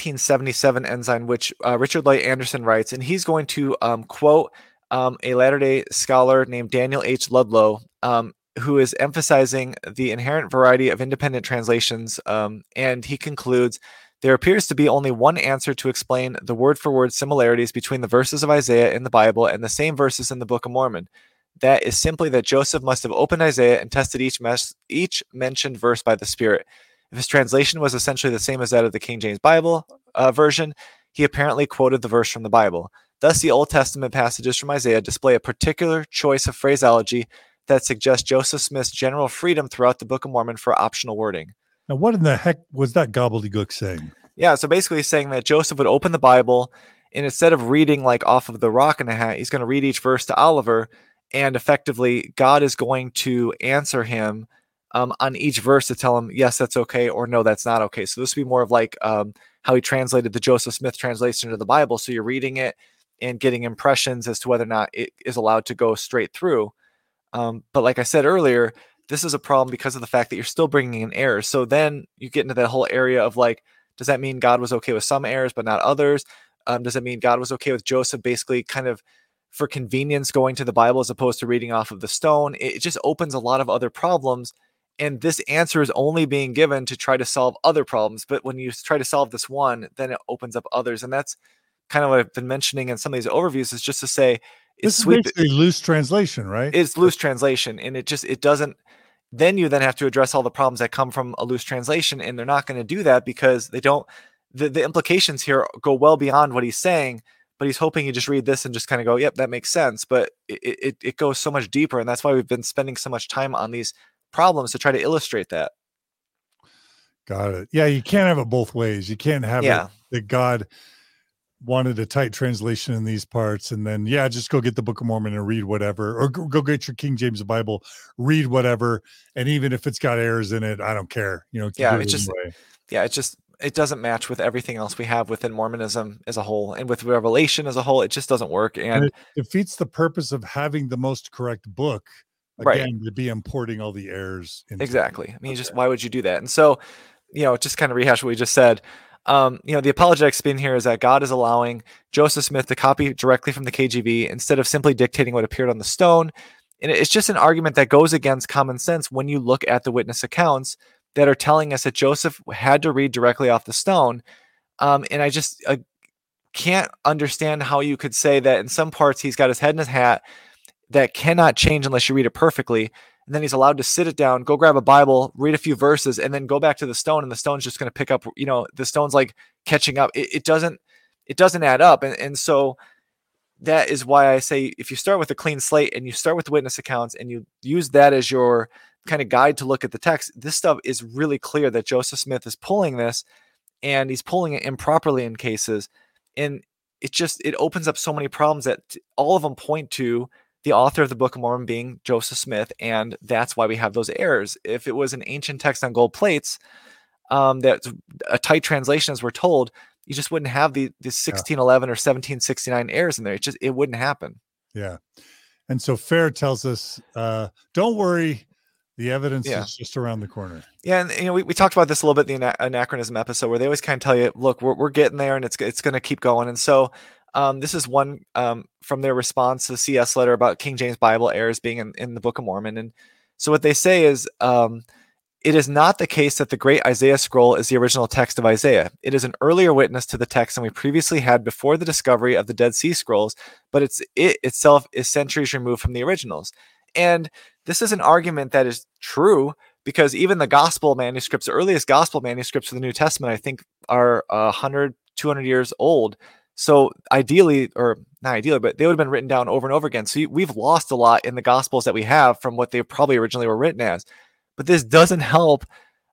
1977 Ensign, which Richard Lloyd Anderson writes, and he's going to quote a Latter-day scholar named Daniel H. Ludlow. who is emphasizing the inherent variety of independent translations. And he concludes, there appears to be only one answer to explain the word-for-word similarities between the verses of Isaiah in the Bible and the same verses in the Book of Mormon. That is simply that Joseph must have opened Isaiah and tested each mentioned verse by the Spirit. If his translation was essentially the same as that of the King James Bible version, he apparently quoted the verse from the Bible. Thus, the Old Testament passages from Isaiah display a particular choice of phraseology that suggests Joseph Smith's general freedom throughout the Book of Mormon for optional wording. Now, what in the heck was that gobbledygook saying? Yeah, so basically he's saying that Joseph would open the Bible, and instead of reading like off of the rock in a hat, he's going to read each verse to Oliver, and effectively God is going to answer him on each verse to tell him, yes, that's okay, or no, that's not okay. So this would be more of like how he translated the Joseph Smith translation of the Bible. So you're reading it and getting impressions as to whether or not it is allowed to go straight through. But like I said earlier, this is a problem because of the fact that you're still bringing in errors. So then you get into that whole area of like, does that mean God was okay with some errors but not others? Does it mean God was okay with Joseph basically kind of for convenience going to the Bible as opposed to reading off of the stone? It just opens a lot of other problems. And this answer is only being given to try to solve other problems. But when you try to solve this one, then it opens up others. And that's kind of what I've been mentioning in some of these overviews, is just to say, This is basically loose translation, right? It's loose translation, and it doesn't. Then you then have to address all the problems that come from a loose translation, and they're not going to do that because they don't. The implications here go well beyond what he's saying, but he's hoping you just read this and just kind of go, "Yep, that makes sense." But it goes so much deeper, and that's why we've been spending so much time on these problems to try to illustrate that. Got it. Yeah, you can't have it both ways. You can't have it that God wanted a tight translation in these parts, and then just go get the Book of Mormon and read whatever, or go get your King James Bible, read whatever, and even if it's got errors in it, I don't care. It doesn't match with everything else we have within Mormonism as a whole, and with Revelation as a whole. It just doesn't work, and it defeats the purpose of having the most correct book. Again, to be importing all the errors. Exactly. I mean, why would you do that? And so, just kind of rehash what we just said. The apologetic spin here is that God is allowing Joseph Smith to copy directly from the KJV instead of simply dictating what appeared on the stone. And it's just an argument that goes against common sense when you look at the witness accounts that are telling us that Joseph had to read directly off the stone. And I just can't understand how you could say that in some parts he's got his head in his hat that cannot change unless you read it perfectly. And then he's allowed to sit it down, go grab a Bible, read a few verses, and then go back to the stone. And the stone's just going to pick up, the stone's like catching up. It doesn't add up. And so that is why I say, if you start with a clean slate and you start with the witness accounts and you use that as your kind of guide to look at the text, this stuff is really clear that Joseph Smith is pulling this, and he's pulling it improperly in cases. And it opens up so many problems that all of them point to the author of the Book of Mormon being Joseph Smith, and that's why we have those errors. If it was an ancient text on gold plates, that's a tight translation, as we're told, you just wouldn't have the 1611 or 1769 errors in there. It wouldn't happen. Yeah. And so Fair tells us, don't worry, the evidence is just around the corner. Yeah, and we talked about this a little bit in the anachronism episode, where they always kind of tell you, look, we're getting there, and it's going to keep going. And so this is one from their response to the CS letter about King James Bible errors being in the Book of Mormon. And so what they say is, it is not the case that the Great Isaiah Scroll is the original text of Isaiah. It is an earlier witness to the text than we previously had before the discovery of the Dead Sea Scrolls, but it itself is centuries removed from the originals. And this is an argument that is true, because even the gospel manuscripts, the earliest gospel manuscripts of the New Testament, I think are 100, 200 years old. So ideally, or not ideally, but they would have been written down over and over again. So we've lost a lot in the gospels that we have from what they probably originally were written as. But this doesn't help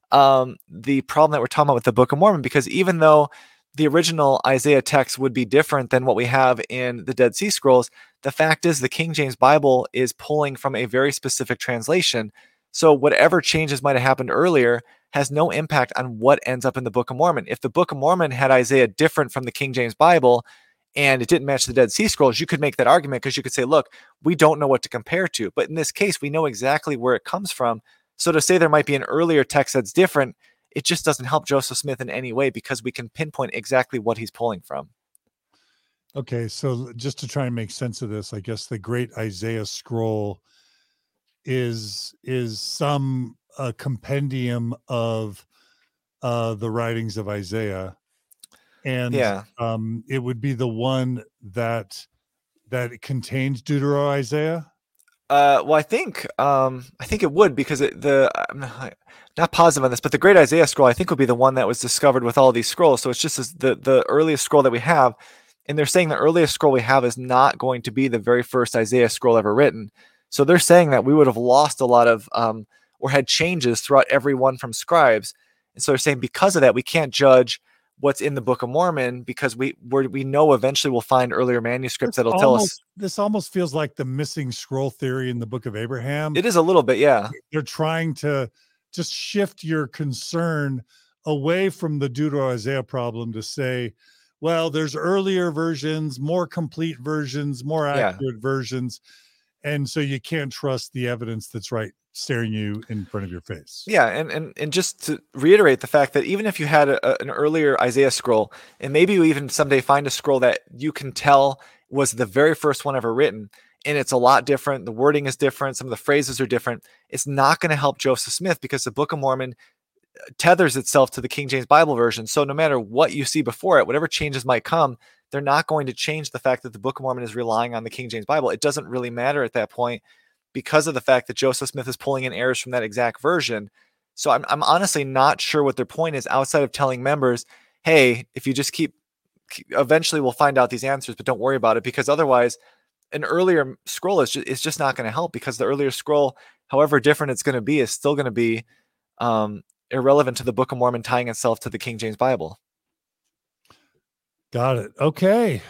the problem that we're talking about with the Book of Mormon, because even though the original Isaiah text would be different than what we have in the Dead Sea Scrolls, the fact is the King James Bible is pulling from a very specific translation. So whatever changes might have happened earlier has no impact on what ends up in the Book of Mormon. If the Book of Mormon had Isaiah different from the King James Bible and it didn't match the Dead Sea Scrolls, you could make that argument, because you could say, look, we don't know what to compare to. But in this case, we know exactly where it comes from. So to say there might be an earlier text that's different, it just doesn't help Joseph Smith in any way, because we can pinpoint exactly what he's pulling from. Okay, so just to try and make sense of this, I guess the Great Isaiah Scroll is some compendium of the writings of Isaiah, and it would be the one that contains Deutero-Isaiah. Well, I think it would, because I'm not positive on this, but the Great Isaiah Scroll I think would be the one that was discovered with all these scrolls. So it's just the earliest scroll that we have, and they're saying the earliest scroll we have is not going to be the very first Isaiah scroll ever written. So they're saying that we would have lost a lot of or had changes throughout every one from scribes, and so they're saying because of that we can't judge what's in the Book of Mormon, because we know eventually we'll find earlier manuscripts that'll tell us. This almost feels like the missing scroll theory in the Book of Abraham. It is a little bit, yeah. They're trying to just shift your concern away from the Deutero-Isaiah problem to say, well, there's earlier versions, more complete versions, more accurate versions, and so you can't trust the evidence that's right staring you in front of your face. Yeah, and just to reiterate the fact that even if you had an earlier Isaiah scroll, and maybe you even someday find a scroll that you can tell was the very first one ever written, and it's a lot different, the wording is different, some of the phrases are different, it's not going to help Joseph Smith, because the Book of Mormon tethers itself to the King James Bible version. So no matter what you see before it, whatever changes might come, they're not going to change the fact that the Book of Mormon is relying on the King James Bible. It doesn't really matter at that point, because of the fact that Joseph Smith is pulling in errors from that exact version. So I'm honestly not sure what their point is, outside of telling members, hey, if you just keep eventually we'll find out these answers, but don't worry about it, because otherwise an earlier scroll is just not going to help, because the earlier scroll, however different it's going to be, is still going to be irrelevant to the Book of Mormon tying itself to the King James Bible. Got it. Okay.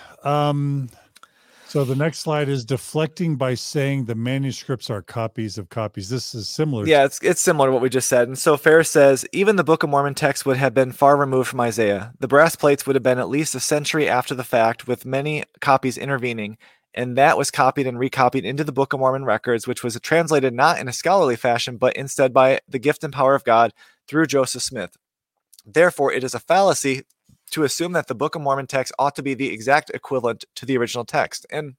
So the next slide is deflecting by saying the manuscripts are copies of copies. This is similar. Yeah, it's similar to what we just said. And so Ferris says, even the Book of Mormon text would have been far removed from Isaiah. The brass plates would have been at least a century after the fact, with many copies intervening, and that was copied and recopied into the Book of Mormon records, which was translated not in a scholarly fashion, but instead by the gift and power of God through Joseph Smith. Therefore, it is a fallacy to assume that the Book of Mormon text ought to be the exact equivalent to the original text. And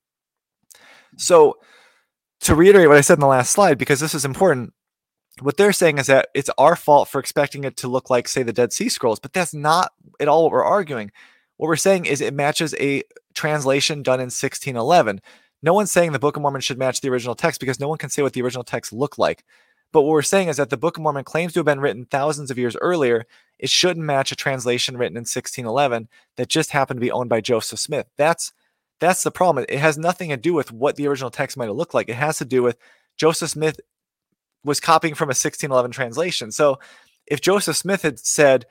so, to reiterate what I said in the last slide, because this is important, what they're saying is that it's our fault for expecting it to look like, say, the Dead Sea Scrolls, but that's not at all what we're arguing. What we're saying is it matches a translation done in 1611. No one's saying the Book of Mormon should match the original text, because no one can say what the original text looked like. But what we're saying is that the Book of Mormon claims to have been written thousands of years earlier. It shouldn't match a translation written in 1611 that just happened to be owned by Joseph Smith. That's the problem. It has nothing to do with what the original text might have looked like. It has to do with Joseph Smith was copying from a 1611 translation. So if Joseph Smith had said,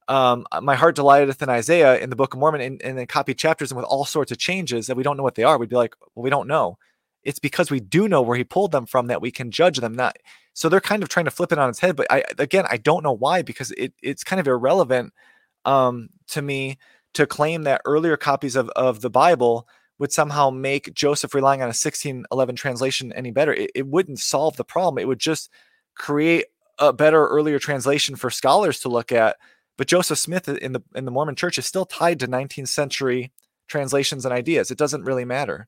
my heart delighteth in Isaiah in the Book of Mormon, and then copied chapters and with all sorts of changes that we don't know what they are, we'd be like, well, we don't know. It's because we do know where he pulled them from that we can judge them. Not so they're kind of trying to flip it on its head. But I don't know why, because it's kind of irrelevant to me to claim that earlier copies of the Bible would somehow make Joseph relying on a 1611 translation any better. It wouldn't solve the problem. It would just create a better earlier translation for scholars to look at. But Joseph Smith in the Mormon Church is still tied to 19th century translations and ideas. It doesn't really matter.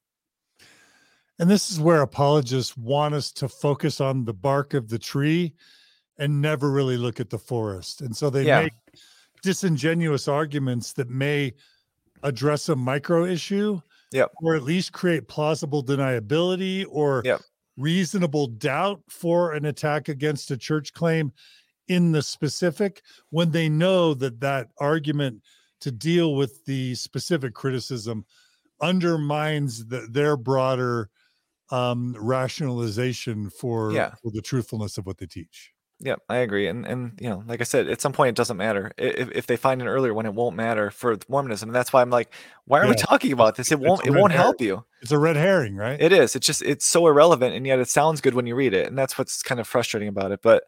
And this is where apologists want us to focus on the bark of the tree and never really look at the forest. And so they make disingenuous arguments that may address a micro issue, or at least create plausible deniability or reasonable doubt for an attack against a church claim in the specific, when they know that argument to deal with the specific criticism undermines their broader rationalization for the truthfulness of what they teach. Yeah, I agree. And like I said, at some point it doesn't matter if they find an earlier one, it won't matter for Mormonism. And that's why I'm like, why are we talking about this? It won't help you. It's a red herring, right? It is. It's so irrelevant, and yet it sounds good when you read it. And that's what's kind of frustrating about it. But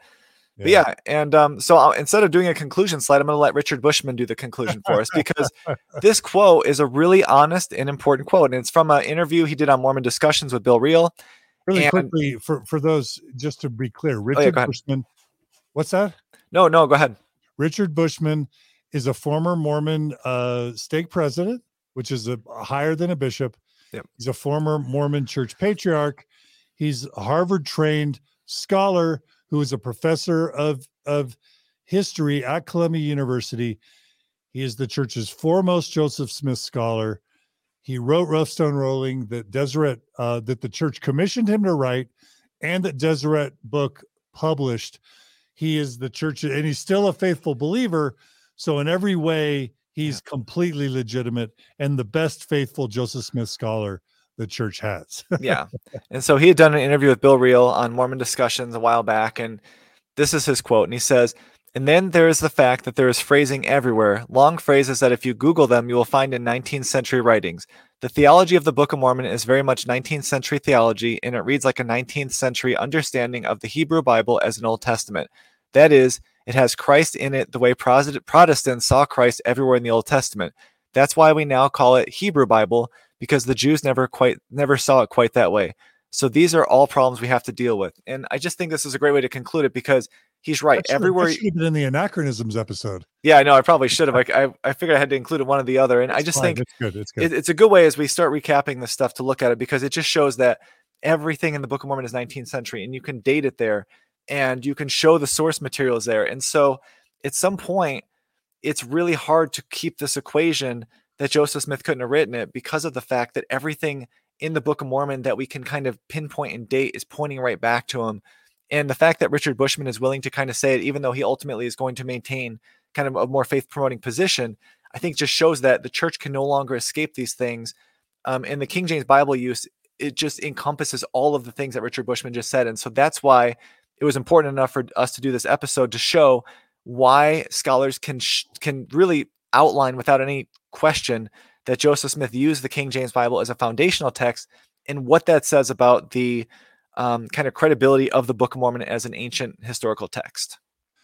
so instead of doing a conclusion slide, I'm going to let Richard Bushman do the conclusion for us, because this quote is a really honest and important quote. And it's from an interview he did on Mormon Discussions with Bill Reel. Really quickly, for those, just to be clear, Richard Bushman, what's that? No, go ahead. Richard Bushman is a former Mormon stake president, which is higher than a bishop. He's a former Mormon church patriarch. He's Harvard trained, scholar who is a professor of history at Columbia University. He is the church's foremost Joseph Smith scholar. He wrote Rough Stone Rolling that Deseret, that the church commissioned him to write, and that Deseret book published. He is the church, and he's still a faithful believer. So in every way, he's completely legitimate and the best faithful Joseph Smith scholar the church has. Yeah. And so he had done an interview with Bill Reel on Mormon Discussions a while back, and this is his quote. And he says, "And then there is the fact that there is phrasing everywhere, long phrases that if you Google them, you will find in 19th century writings. The theology of the Book of Mormon is very much 19th century theology, and it reads like a 19th century understanding of the Hebrew Bible as an Old Testament. That is, it has Christ in it the way Protestants saw Christ everywhere in the Old Testament. That's why we now call it Hebrew Bible, because the Jews never saw it quite that way. So these are all problems we have to deal with." And I just think this is a great way to conclude it, because he's right. Everywhere. That should have been in the anachronisms episode. Yeah, I know. I probably should have. I figured I had to include one or the other. And I just think it's good. It's good. It's a good way as we start recapping this stuff to look at it, because it just shows that everything in the Book of Mormon is 19th century, and you can date it there, and you can show the source materials there. And so at some point, it's really hard to keep this equation that Joseph Smith couldn't have written it, because of the fact that everything in the Book of Mormon that we can kind of pinpoint and date is pointing right back to him. And the fact that Richard Bushman is willing to kind of say it, even though he ultimately is going to maintain kind of a more faith promoting position, I think just shows that the church can no longer escape these things. And the King James Bible use, it just encompasses all of the things that Richard Bushman just said. And so that's why it was important enough for us to do this episode, to show why scholars can really outline without any question that Joseph Smith used the King James Bible as a foundational text, and what that says about the kind of credibility of the Book of Mormon as an ancient historical text.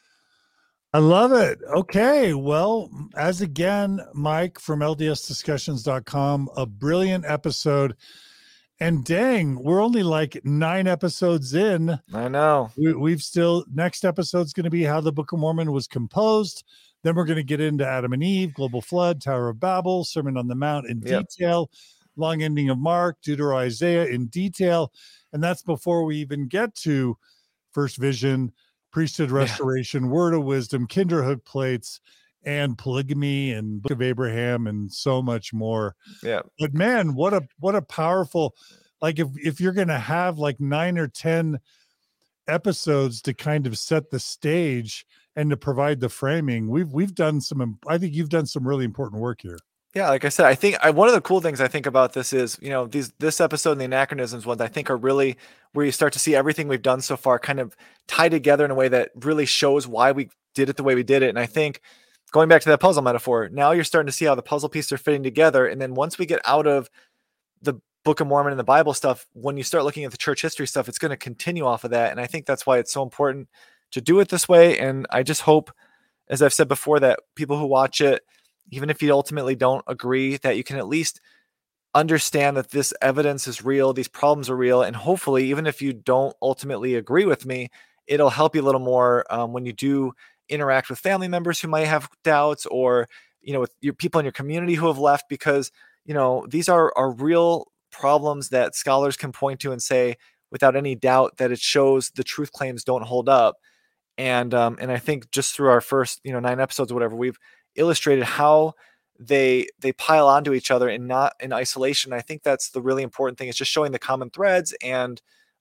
I love it. Okay. Well, as again, Mike from ldsdiscussions.com, a brilliant episode. And dang, we're only like 9 episodes in. I know. We've still, next episode's going to be how the Book of Mormon was composed. Then we're going to get into Adam and Eve, Global Flood, Tower of Babel, Sermon on the Mount in detail, long ending of Mark, Deutero Isaiah in detail. And that's before we even get to First Vision, Priesthood Restoration, Word of Wisdom, Kinderhook Plates, and Polygamy, and Book of Abraham, and so much more. Yeah. But man, what a powerful, like if you're going to have like 9 or 10 episodes to kind of set the stage and to provide the framing, we've done some, I think you've done some really important work here. Yeah, like I said, I think one of the cool things I think about this is, this episode and the anachronisms ones, I think are really where you start to see everything we've done so far kind of tie together in a way that really shows why we did it the way we did it. And I think going back to that puzzle metaphor, now you're starting to see how the puzzle pieces are fitting together. And then once we get out of the Book of Mormon and the Bible stuff, when you start looking at the church history stuff, it's going to continue off of that. And I think that's why it's so important to do it this way. And I just hope, as I've said before, that people who watch it, even if you ultimately don't agree, that you can at least understand that this evidence is real, these problems are real, and hopefully, even if you don't ultimately agree with me, it'll help you a little more when you do interact with family members who might have doubts, or with your people in your community who have left, because these are real problems that scholars can point to and say without any doubt that it shows the truth claims don't hold up. And I think just through our first 9 episodes or whatever, we've illustrated how they pile onto each other and not in isolation. I think that's the really important thing, is just showing the common threads and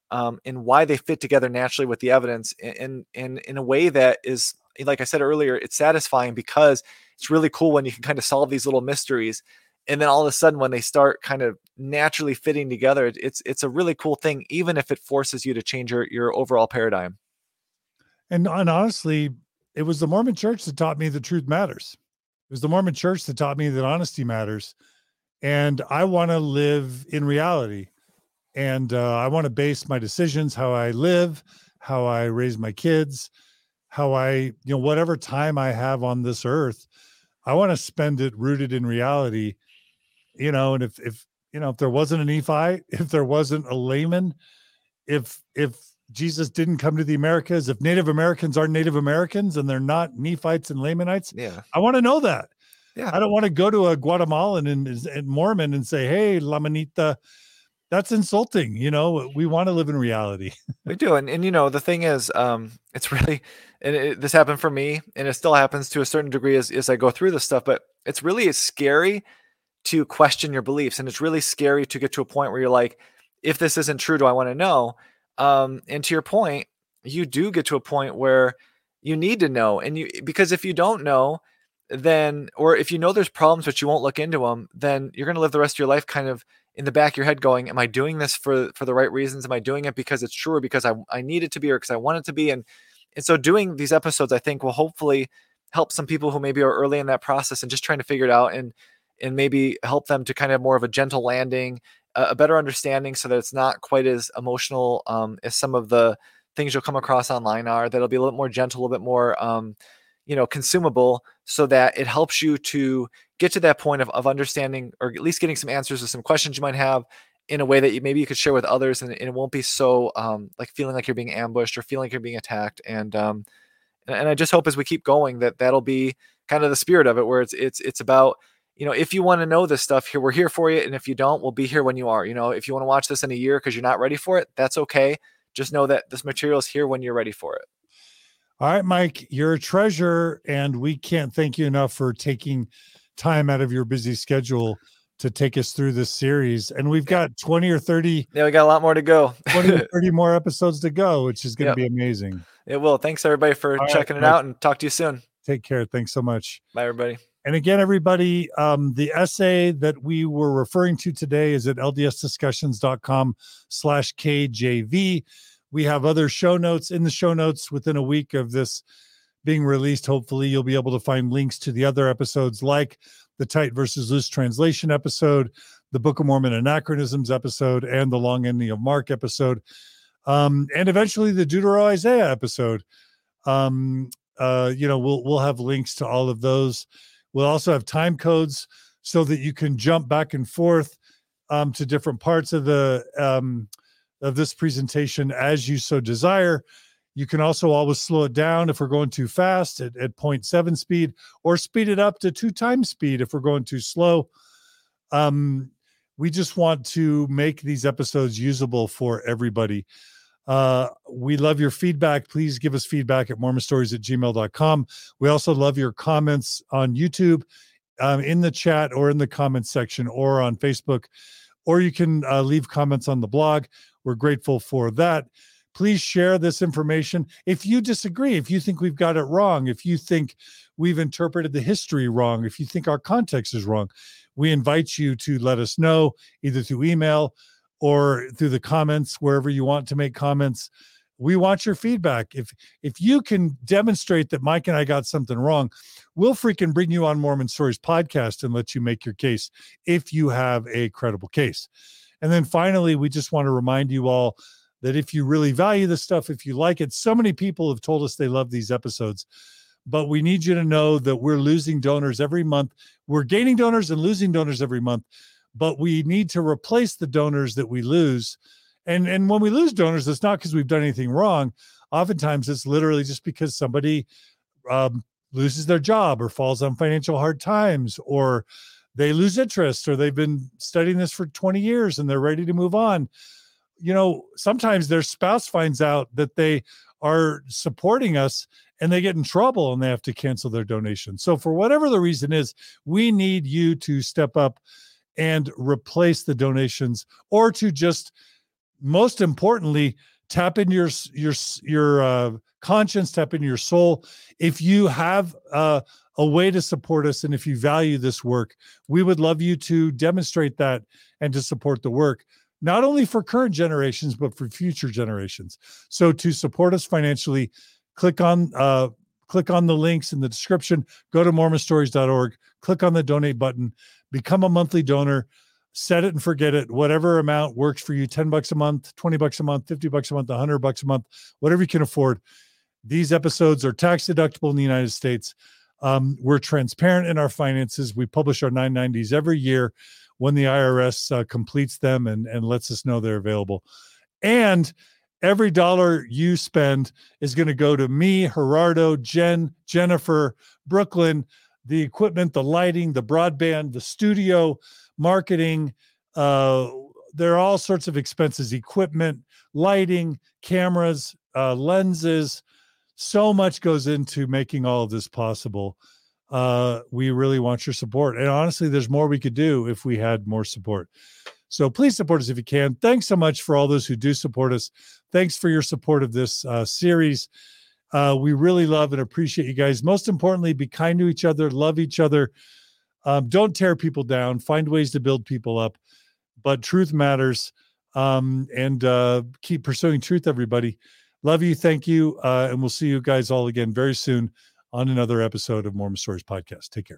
why they fit together naturally with the evidence in a way that is, like I said earlier, it's satisfying, because it's really cool when you can kind of solve these little mysteries, and then all of a sudden when they start kind of naturally fitting together, it's a really cool thing, even if it forces you to change your overall paradigm. And honestly, it was the Mormon Church that taught me the truth matters. It was the Mormon Church that taught me that honesty matters. And I want to live in reality. And I want to base my decisions, how I live, how I raise my kids, how I, whatever time I have on this earth, I want to spend it rooted in reality. And if there wasn't a Nephi, if there wasn't a layman, if Jesus didn't come to the Americas, if Native Americans are Native Americans and they're not Nephites and Lamanites, I want to know that. I don't want to go to a Guatemalan and Mormon and say, hey, Lamanita, that's insulting. We want to live in reality. We do. And the thing is, it's really, and this happened for me, and it still happens to a certain degree as I go through this stuff, but it's really scary to question your beliefs. And it's really scary to get to a point where you're like, if this isn't true, do I want to know? And to your point, you do get to a point where you need to know. Because if you don't know, then, or if you know there's problems, but you won't look into them, then you're going to live the rest of your life kind of in the back of your head going, am I doing this for the right reasons? Am I doing it because it's true, or because I need it to be, or because I want it to be? And so doing these episodes, I think, will hopefully help some people who maybe are early in that process and just trying to figure it out, and maybe help them to kind of have more of a gentle landing, a better understanding, so that it's not quite as emotional as some of the things you'll come across online are. That'll be a little more gentle, a little bit more consumable, so that it helps you to get to that point of understanding, or at least getting some answers to some questions you might have, in a way that maybe you could share with others, and it won't be so like feeling like you're being ambushed or feeling like you're being attacked. And I just hope as we keep going that'll be kind of the spirit of it, where it's about, if you want to know this stuff, we're here for you. And if you don't, we'll be here when you are. If you want to watch this in a year because you're not ready for it, that's okay. Just know that this material is here when you're ready for it. All right, Mike, you're a treasure, and we can't thank you enough for taking time out of your busy schedule to take us through this series. And we've got 20 or 30. Yeah, we got a lot more to go. 20 or 30 more episodes to go, which is going to be amazing. It will. Thanks, everybody, for checking it out, and talk to you soon. Take care. Thanks so much. Bye, everybody. And again, everybody, the essay that we were referring to today is at ldsdiscussions.com/KJV. We have other show notes. In the show notes within a week of this being released, hopefully you'll be able to find links to the other episodes, like the tight versus loose translation episode, the Book of Mormon anachronisms episode, and the long ending of Mark episode, and eventually the Deutero-Isaiah episode. We'll have links to all of those. We'll also have time codes so that you can jump back and forth to different parts of of this presentation as you so desire. You can also always slow it down if we're going too fast at 0.7 speed, or speed it up to 2 times speed if we're going too slow. We just want to make these episodes usable for everybody. We love your feedback. Please give us feedback at mormonstories@gmail.com. We also love your comments on YouTube, in the chat, or in the comments section, or on Facebook, or you can leave comments on the blog. We're grateful for that. Please share this information. If you disagree, if you think we've got it wrong, if you think we've interpreted the history wrong, if you think our context is wrong, we invite you to let us know, either through email or through the comments, wherever you want to make comments. We want your feedback. If you can demonstrate that Mike and I got something wrong, we'll freaking bring you on Mormon Stories podcast and let you make your case if you have a credible case. And then finally, we just want to remind you all that if you really value this stuff, if you like it, so many people have told us they love these episodes, but we need you to know that we're losing donors every month. We're gaining donors and losing donors every month, but we need to replace the donors that we lose. And when we lose donors, it's not because we've done anything wrong. Oftentimes it's literally just because somebody loses their job, or falls on financial hard times, or they lose interest, or they've been studying this for 20 years and they're ready to move on. Sometimes their spouse finds out that they are supporting us and they get in trouble and they have to cancel their donation. So for whatever the reason is, we need you to step up and replace the donations, or to just, most importantly, tap in your conscience, tap in your soul. If you have a way to support us, and if you value this work, we would love you to demonstrate that and to support the work, not only for current generations, but for future generations. So to support us financially, click on the links in the description, go to mormonstories.org, click on the donate button, become a monthly donor, set it and forget it. Whatever amount works for you, $10 a month, $20 a month, $50 a month, $100 a month, whatever you can afford. These episodes are tax deductible in the United States. We're transparent in our finances. We publish our 990s every year when the IRS completes them and lets us know they're available. And every dollar you spend is going to go to me, Gerardo, Jen, Jennifer, Brooklyn, the equipment, the lighting, the broadband, the studio, marketing, there are all sorts of expenses, equipment, lighting, cameras, lenses. So much goes into making all of this possible. We really want your support. And honestly, there's more we could do if we had more support. So please support us if you can. Thanks so much for all those who do support us. Thanks for your support of this series. We really love and appreciate you guys. Most importantly, be kind to each other, love each other. Don't tear people down. Find ways to build people up. But truth matters. And keep pursuing truth, everybody. Love you. Thank you. And we'll see you guys all again very soon on another episode of Mormon Stories Podcast. Take care.